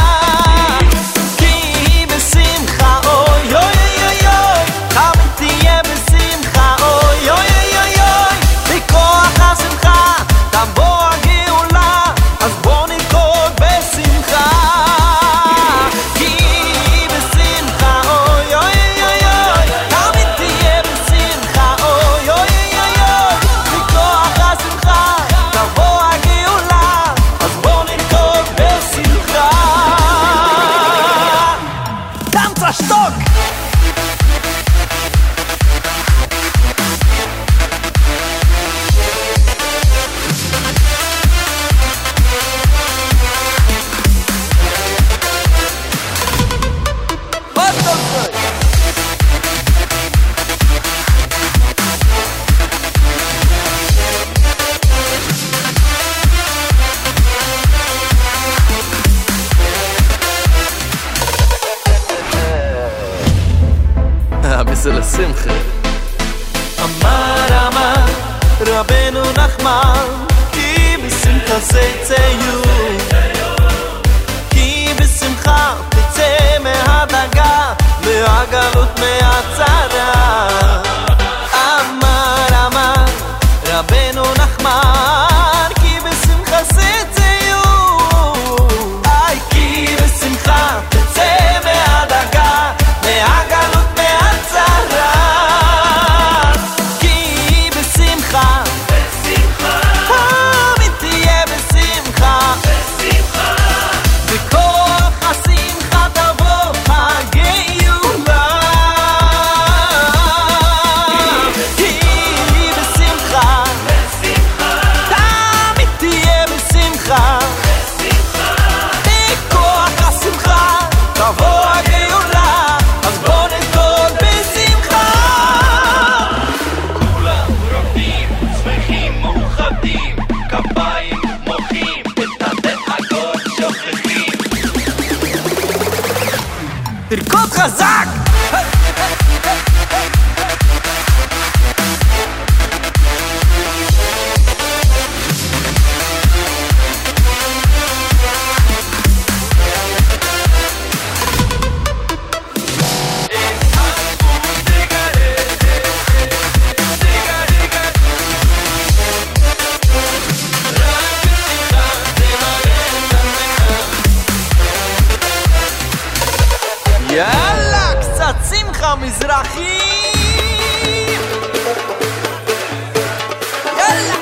זה לשמחה. אמר אמר רבנו נחמן, כי בשמחה תצאו, כי בשמחה תצא מהדגה, מהגלות מהצרה. אמר אמר רבנו נחמן, כי בשמחה תצאו, איי כי בשמחה תצא מהדגה, מהגלות מהצרה. כי בשמחה, בשמחה, תמיד תהיה בשמחה, בשמחה, בכוח השמחה תבוא הגאולה. כי בשמחה, בשמחה, תמיד תהיה בשמחה, בשמחה, בכוח השמחה תבוא הגאולה. אז בוא נתקוד בשמחה. כולם רוקדים, שמחים, מאוחדים, כפיים מוחאים, את הדאגות שוכחים. תרקוד חזק! יאללה, קצת שמחה מזרחי. יאללה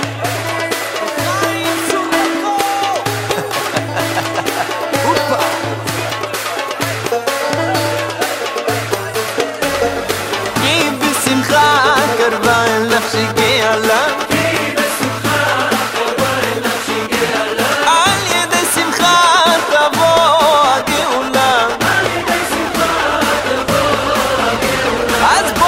חיים סורקו. הופה כי בשמחה קרבה אל נפשי גאלה, כי בשמחה קרבה אל נפשי גאלה, על ידי שמחה תבוא הגאולה. אז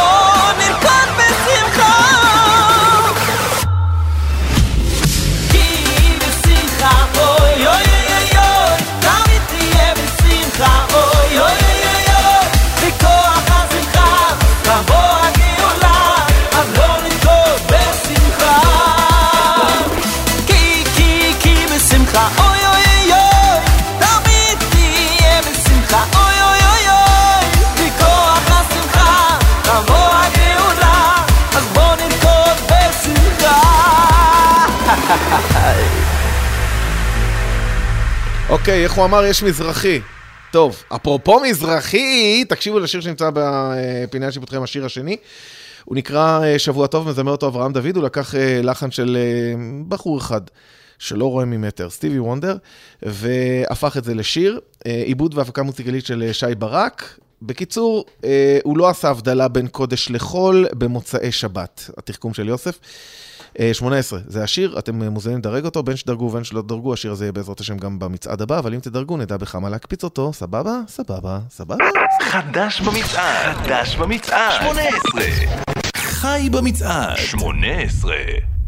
אוקיי, איך הוא אמר? יש מזרחי. טוב, אפרופו מזרחי, תקשיבו לשיר שנמצא בפינה שיפוטכם, השיר השני. הוא נקרא שבוע טוב, מזמר אותו אברהם דוד, הוא לקח לחן של בחור אחד שלא רואה ממטר, סטיבי וונדר, והפך את זה לשיר, עיבוד והפקה מוזיקלית של שי ברק. בקיצור, הוא לא עשה הבדלה בין קודש לחול במוצאי שבת, התחכום של יוסף. שמונה עשרה, זה השיר, אתם מוזמנים לדרג אותו, בין שדרגו ובין שלא דרגו, השיר הזה יהיה בעזרת השם גם במצעד הבא, אבל אם תדרגו נדע בכמה להקפיץ אותו, סבבה, סבבה, סבבה. חדש במצעד, חדש במצעד, שמונה עשרה. חי במצעד, שמונה עשרה.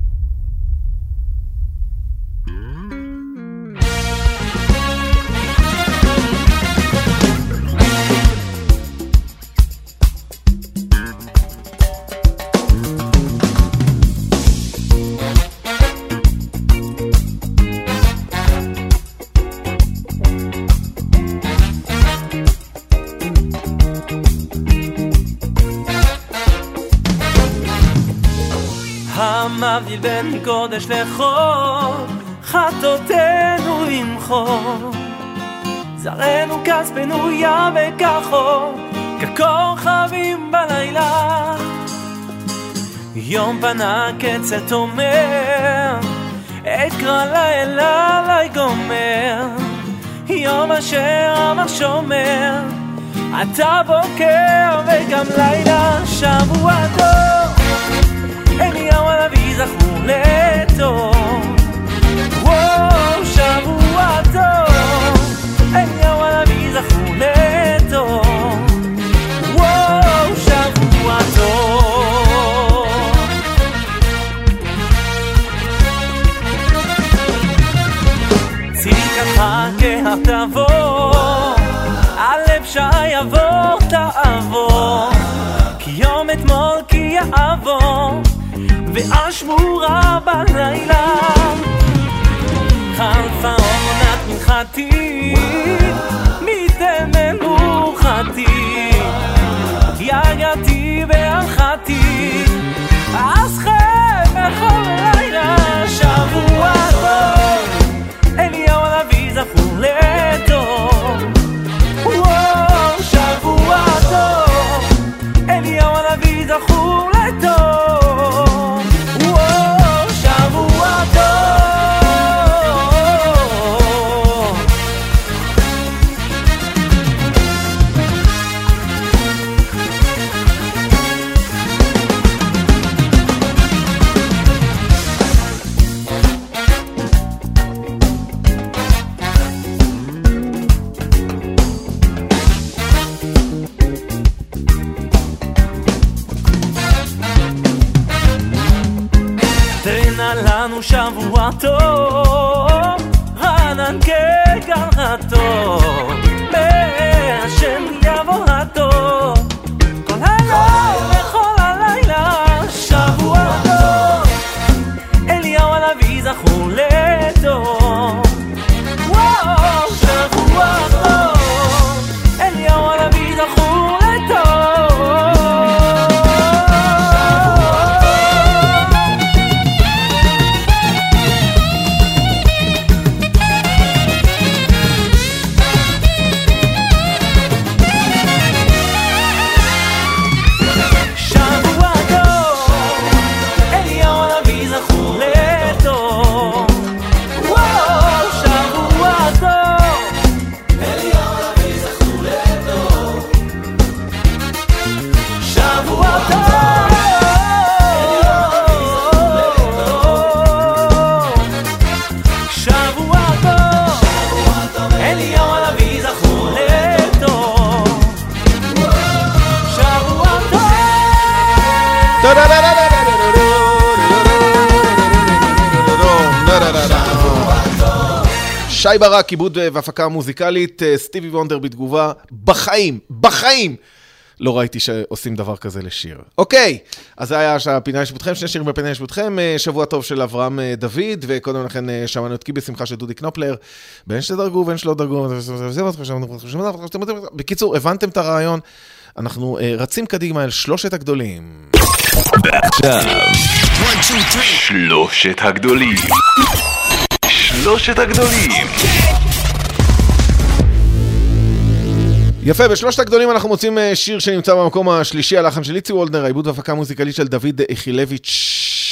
המבדיל בין קודש לחול, חטאותינו ימחול, זרענו כספנו ים וכחול, ככוכבים בלילה. יום פנה קצת תומר, אקרא לילה לי גומר, יום אשר אמר שומר, אתה בוקר וגם לילה. שבוע טוב אליהו הנביא זכור לטוב, וואו שבוע טוב אליהו הנביא זכור לטוב, וואו שבוע טוב. צדקתך כהתבור, הלב שיעבור תעבור, כי יום אתמול כי יעבור ואשמורה בלילה. חלפה עונת מנחתי, מתאמן מוחתי, יגעתי והלכתי, אז חי בכל לילה. שבוע טוב אליהו הנביא זכור לטוב, וואו שבוע טוב אליהו הנביא זכור לטוב, וואו שבוע טוב. לנו שבוע טוב, רענן כגל רטוב, מהשם יבוא הטוב, כל הלילה וכל הלילה. שבוע טוב אליהו הנביא זכור לטוב, וואו שבוע טוב אליהו הנביא זכור לטוב. שי ברק, עיבוד והפקה מוזיקלית, סטיבי וונדר בתגובה, בחיים, בחיים, לא ראיתי שעושים דבר כזה לשיר. אוקיי, אז זה היה הפינה שיפוטכם, שני שירים בפינה שיפוטכם, שבוע טוב של אברהם דוד, וקודם לכן שמענו את כי בשמחה של דודי קנופלר, בין שתדרגו, בין שלא דרגו, בקיצור, הבנתם את הרעיון, אנחנו רצים קדימה אל שלושת הגדולים. ועכשיו, שלושת הגדולים. שלושת הגדולים. יפה, בשלושת הגדולים אנחנו מוצאים שיר שנמצא במקום השלישי, הלחן של איצי וולדנר, העיבוד והפקה מוזיקלית של דוד איכילביץ'.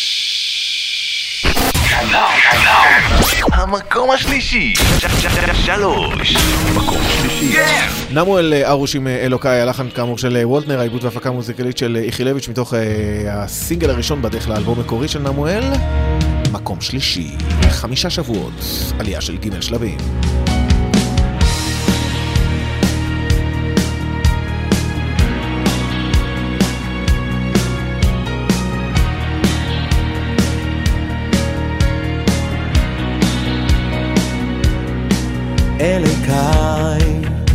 המקום השלישי, שלוש, מקום שלישי. נמואל ארוש עם אלוקאי, הלחן כאמור של וולדנר, העיבוד והפקה מוזיקלית של איכילביץ' מתוך הסינגל הראשון בדרך לאלבום מקורי של נמואל. מקום שלישי, חמישה שבועות, עלייה של ג' שלבים. אלוקאי,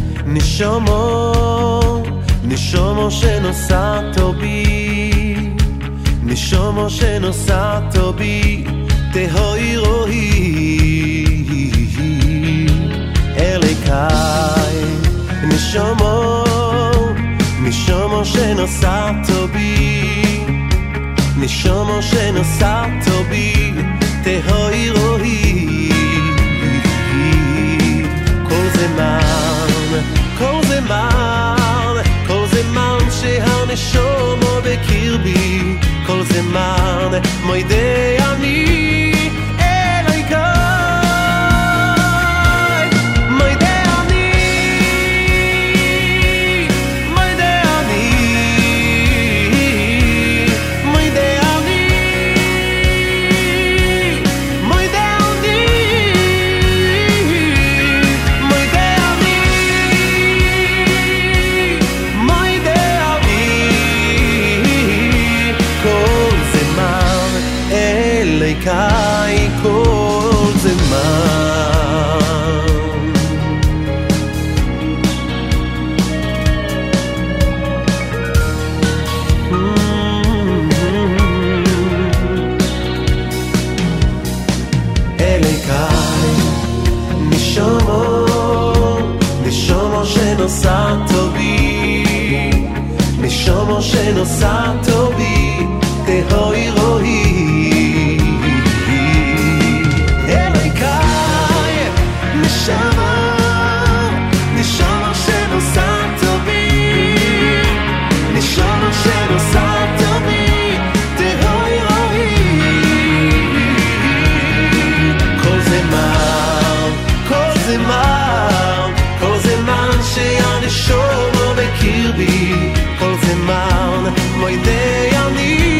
נשומו, נשומו שנוסעתו בי, נשומו שנוסעתו בי, תהוי רואי. אלוקאי, נשומו, נשומו שנוסעתו בי, נשומו שנוסעתו בי, תהוי רואי. כל זמן, כל זמן, כל זמן שהנשומו בקרבי, כל זמן מוידי אני אלוקאי, מוידי אני, מוידי אני, מוידי אני, מוידי אני. אלוקאי כל זמן, אלוקאי נשומו, נשומו שנוסעתו בי, נשומו שנוסעתו בי, תהוי רואי. נשמה, נשמה שנוסעתו בי, נשמה שנוסעתו בי, תהוי רואי. כל זמן, כל זמן, כל זמן שהנשומו בקרבי, כל זמן מוידי אני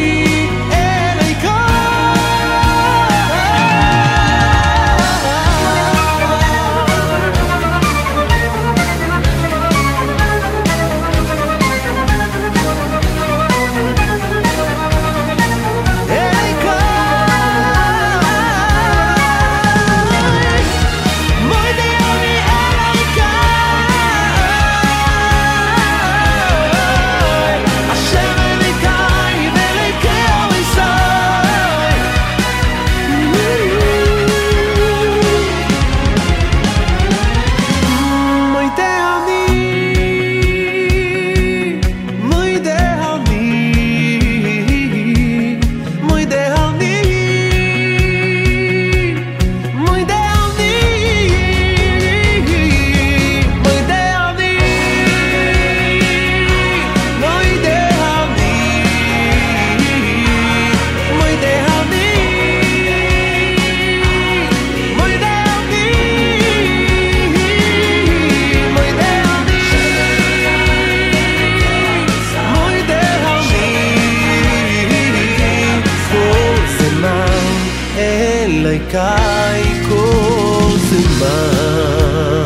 אלוקאי כל זמן.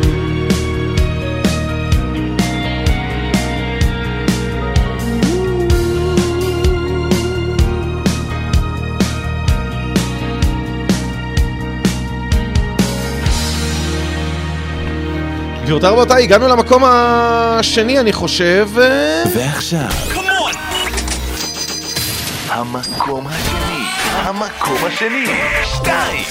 גבירותיי רבותיי, הגענו למקום השני אני חושב. ועכשיו המקום השני, המקום השני, שתיים.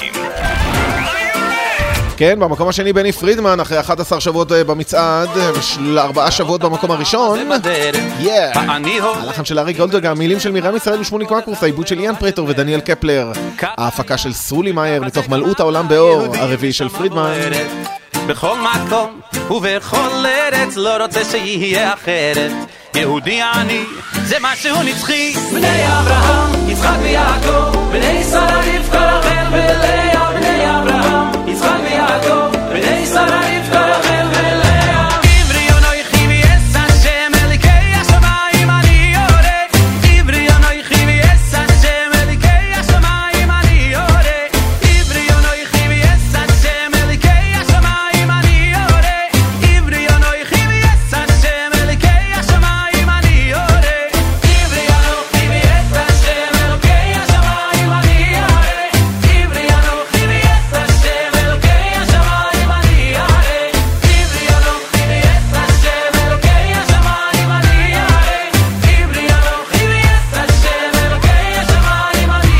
כן, במקום השני בני פרידמן, אחרי אחד עשר שבועות במצעד, ארבעה שבועות במקום הראשון. יאה! הלחן של ארי גולדברג, המילים של מירם ישראל ושמוני קוואקורס, העיבוד של איאן פרטור ודניאל קפלר, ההפקה של סולי מאייר מתוך מלאות העולם באור, הרביעי של פרידמן. בכל מקום ובכל ארץ לא רוצה שיהיה אחרת. יהודי אני זה משהו נצחי. בני אברהם, יצחק ויעקב, בני שרה רבקה רחל ולאה. בני אברהם, יצחק ויעקב, בני שרה רבקה רחל ולאה. עברי אנוכי ויעש השם אלוקי השמיים אני יורה. עברי אנוכי ויעש השם אלוקי השמיים אני יורה. עברי אנוכי ויעש השם אלוקי השמיים אני יורה. עברי אנוכי ויעש השם אלוקי השמיים אני יורה. עברי אנוכי ויעש השם אלוקי השמיים אני יורה. עברי אנוכי ויעש השם אלוקי השמיים אני יורה. עברי אנוכי ויעש השם אלוקי השמיים אני יורה. עברי אנוכי ויעש השם אלוקי השמיים אני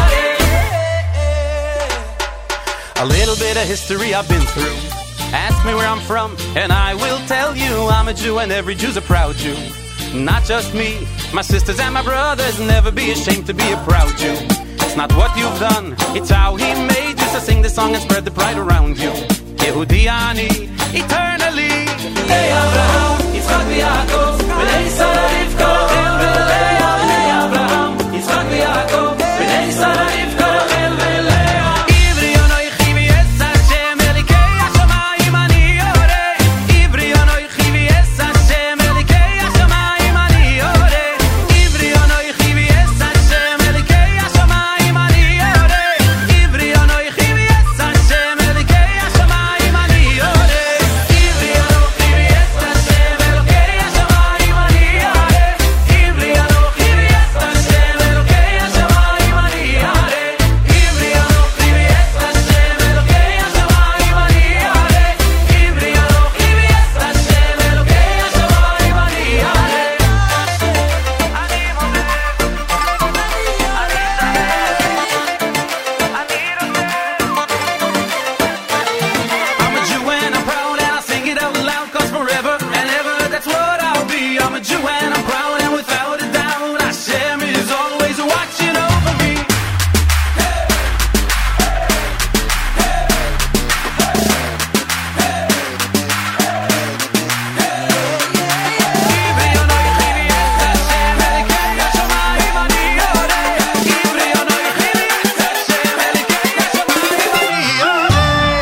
יורה. A little bit of history I've been through. Ask me where I'm from and I will tell you I'm a Jew and every Jew's a proud Jew. Not just me, my sisters and my brothers, never be ashamed to be a proud Jew. It's not what you've done, it's how he made you. So sing the song and spread the pride around you. Yehudi ani, eternally. Bnei Avraham, Yitzchak v'Yaakov, Bnei Sarah Rivka, Rachel v'Leah. Bnei Avraham, Yitzchak v'Yaakov, Bnei Sarah Rivka, Rachel v'Leah. Ivri anoichi v'yes Hashem elikei hashamayim ani yoreh. Ivri anoichi v'yes Hashem elikei hashamayim ani yoreh. Ivri anoichi v'yes Hashem elikei hashamayim ani yoreh. Ivri anoichi v'yes Hashem elikei hashamayim ani yoreh. Ivri anoichi v'yes Hashem elikei hashamayim ani yoreh. Ivri anoichi v'yes Hashem elikei hashamayim ani yoreh. Ivri anoichi v'yes Hashem elikei hashamayim ani yoreh. Ivri anoichi v'yes Hashem elikei hashamayim ani I'm a Jew and I'm proud and I sing it out loud, cause forever and ever that's what I'll be. I'm a Jew and I'm proud and without a doubt Hashem is always watching over me. Ivri anoichi v'yes Hashem elikei hashamayim ani yoreh. Ivri anoichi v'yes Hashem elikei hashamayim ani yoreh.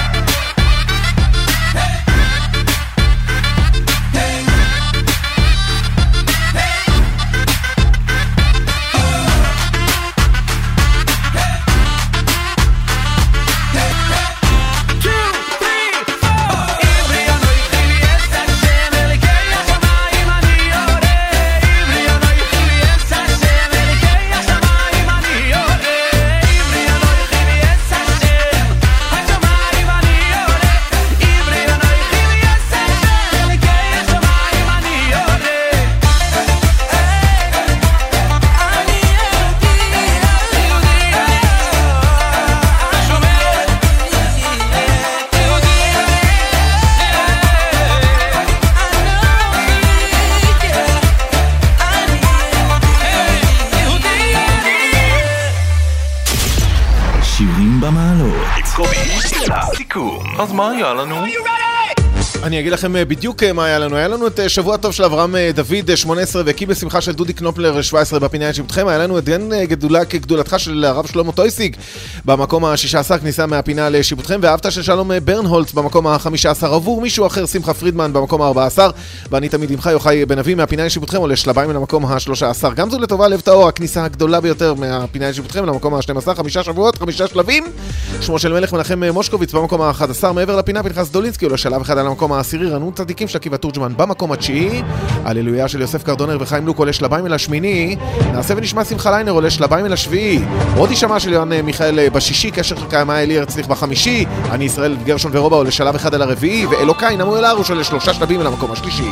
שירים במעלות. סיכום. אז מה היה לנו? אני אגיד לכם בדיוק מה היה לנו. היה לנו את שבוע טוב של אברהם דוד שמונה עשרה וקי בשמחה של דודי קנופלר שבע עשרה בפינה לשיבותכם. היה לנו את גן גדולה כגדולתך של הרב שלמה טויסיג במקום ה-שישה עשר, כניסה מהפינה לשיבותכם. ואהבת של שלום ברנהולץ במקום ה-חמישה עשר. עבור מישהו אחר שמחה פרידמן במקום ה-ארבע עשר. ואני תמיד עמך יוחאי בן אבי מהפינה לשיבותכם עולה שלביים למקום ה-שלוש עשרה. גם זו לטובה לב טהור, הכניסה הגדולה ביותר מהפינה לשיבותכם למקום ה-שנים עשר. חמישה שבועות, חמישה שלבים. שמו של מלך מנחם מושקוביץ במקום ה-אחד עשר. מעבר לפינה פנחס דולינסקי עולה שלב אחד על המקום העשירי. רנות צדיקים של עקיבא תורג'מן במקום התשיעי. הללויה של יוסף קרדונר וחיים לוק עולה שלביים אל השמיני. נעשה ונשמע שמחה ליינר עולה שלביים אל השביעי. עוד יישמע של יואן מיכאל בשישי. קשר חלקה אלי הרצליח בחמישי. אני ישראל גרשון ורובה עולה שלב אחד על הרביעי. ואלוקי נמואל הרוש עולה שלושה שלבים אל המקום השלישי.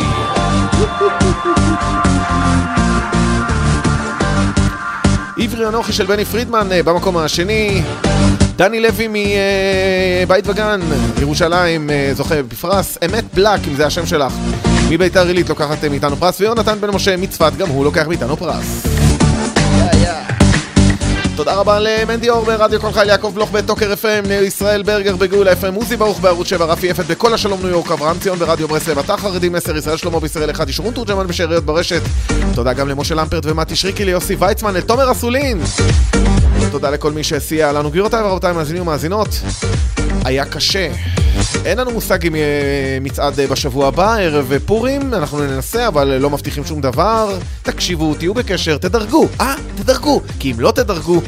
עברי אנוכי של בני פרידמן במקום השני. דני לוי מבית וגן, ירושלים, זוכה בפרס. אמת בלק, אם זה השם שלך, מביתר עילית לוקחת מאיתנו פרס. ויונתן בן משה מצפת, גם הוא לוקח מאיתנו פרס. תודה רבה למנדי אור ברדיו כל חייל, יעקב בלוך בטוקר אף אם, ניר ישראל ברגר בגאולה אף אם, עוזי ברוך בערוץ שבע, רפי יפת בכל השלום ניו יורק, אברהם ציון ברדיו ברסלב, אתה חרדים מסר, ישראל שלמה בישראל אחד, ישרון תורג'מן בשאריות ברשת. תודה גם למשה למפרט ומתי שריקי, ליוסי ויצמן, לתומר אסולין. תודה לכל מי שהסיע לנו. גבירותיי ורבותיי, מאזינים ומאזינות, היה קשה. אין לנו מושג אם מצעד בשבוע הבא, ערב פורים, אנחנו ננסה, אבל לא מבטיחים שום דבר. תקשיבו, תהיו בקשר, תדרגו. אה, תדרגו, כי אם לא תדרגו...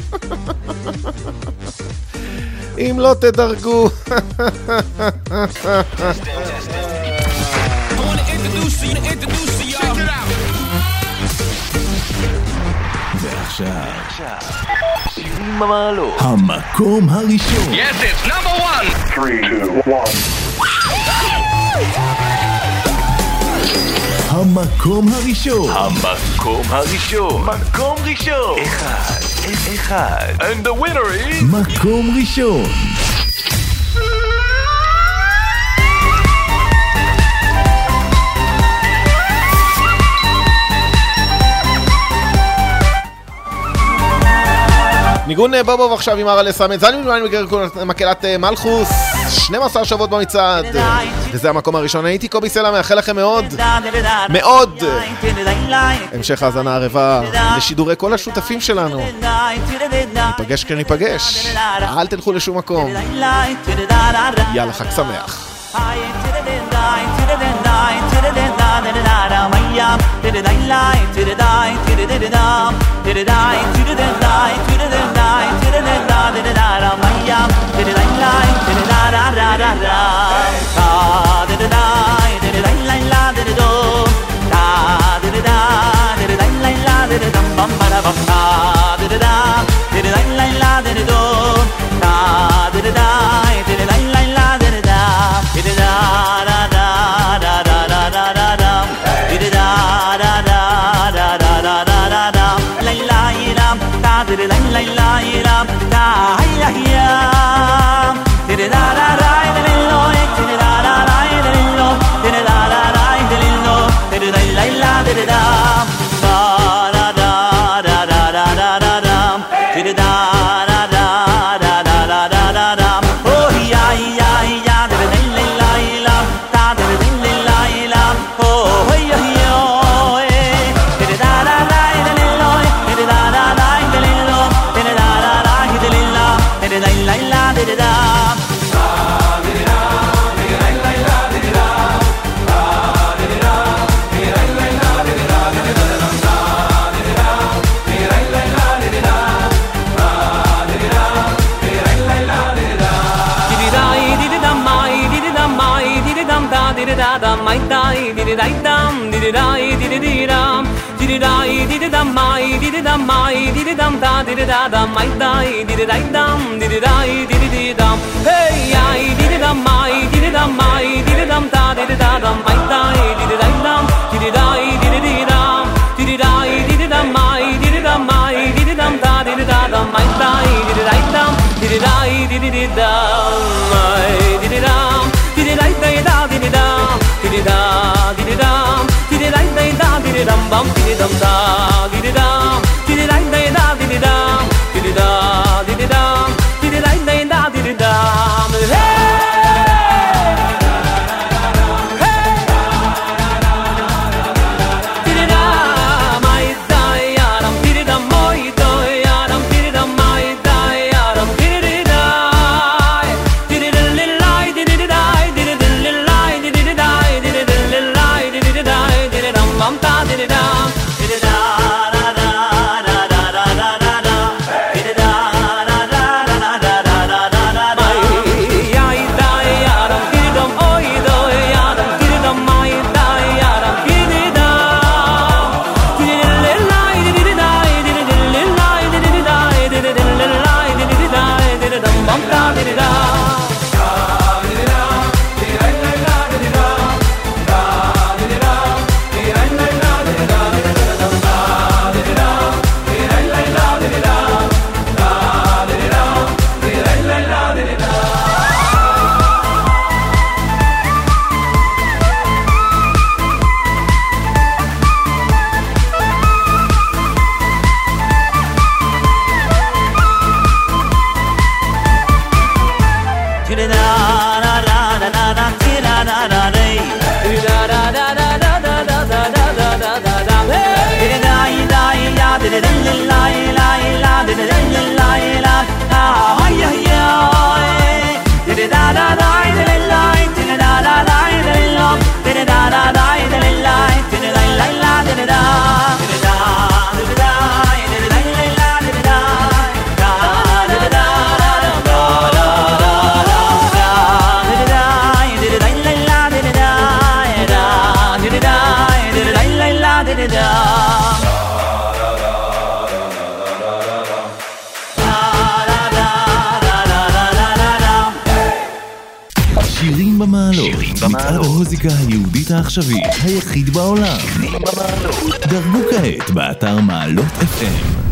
אם לא תדרגו... ועכשיו... המקום הראשון. Yes, it's number one. three, two, one. המקום הראשון. המקום הראשון. מקום ראשון. אחד. אחד. And the winner is... מקום ראשון. ניגון בובוב עכשיו עם הרלה סמד זלמי ואני מגרר מקהלת מלכוס, שנים עשר שבועות במצעד, וזה המקום הראשון. הייתי קובי סלע, מאחל לכם מאוד מאוד המשך האזנה ערבה לשידורי כל השותפים שלנו. ניפגש כניפגש, אל תלכו לשום מקום. יאללה, חג שמח. Bum ta di da, di da. שירים במעלות, מצעד המוזיקה היהודית העכשווית היחיד בעולם. דרגו כעת באתר מעלות אף אם.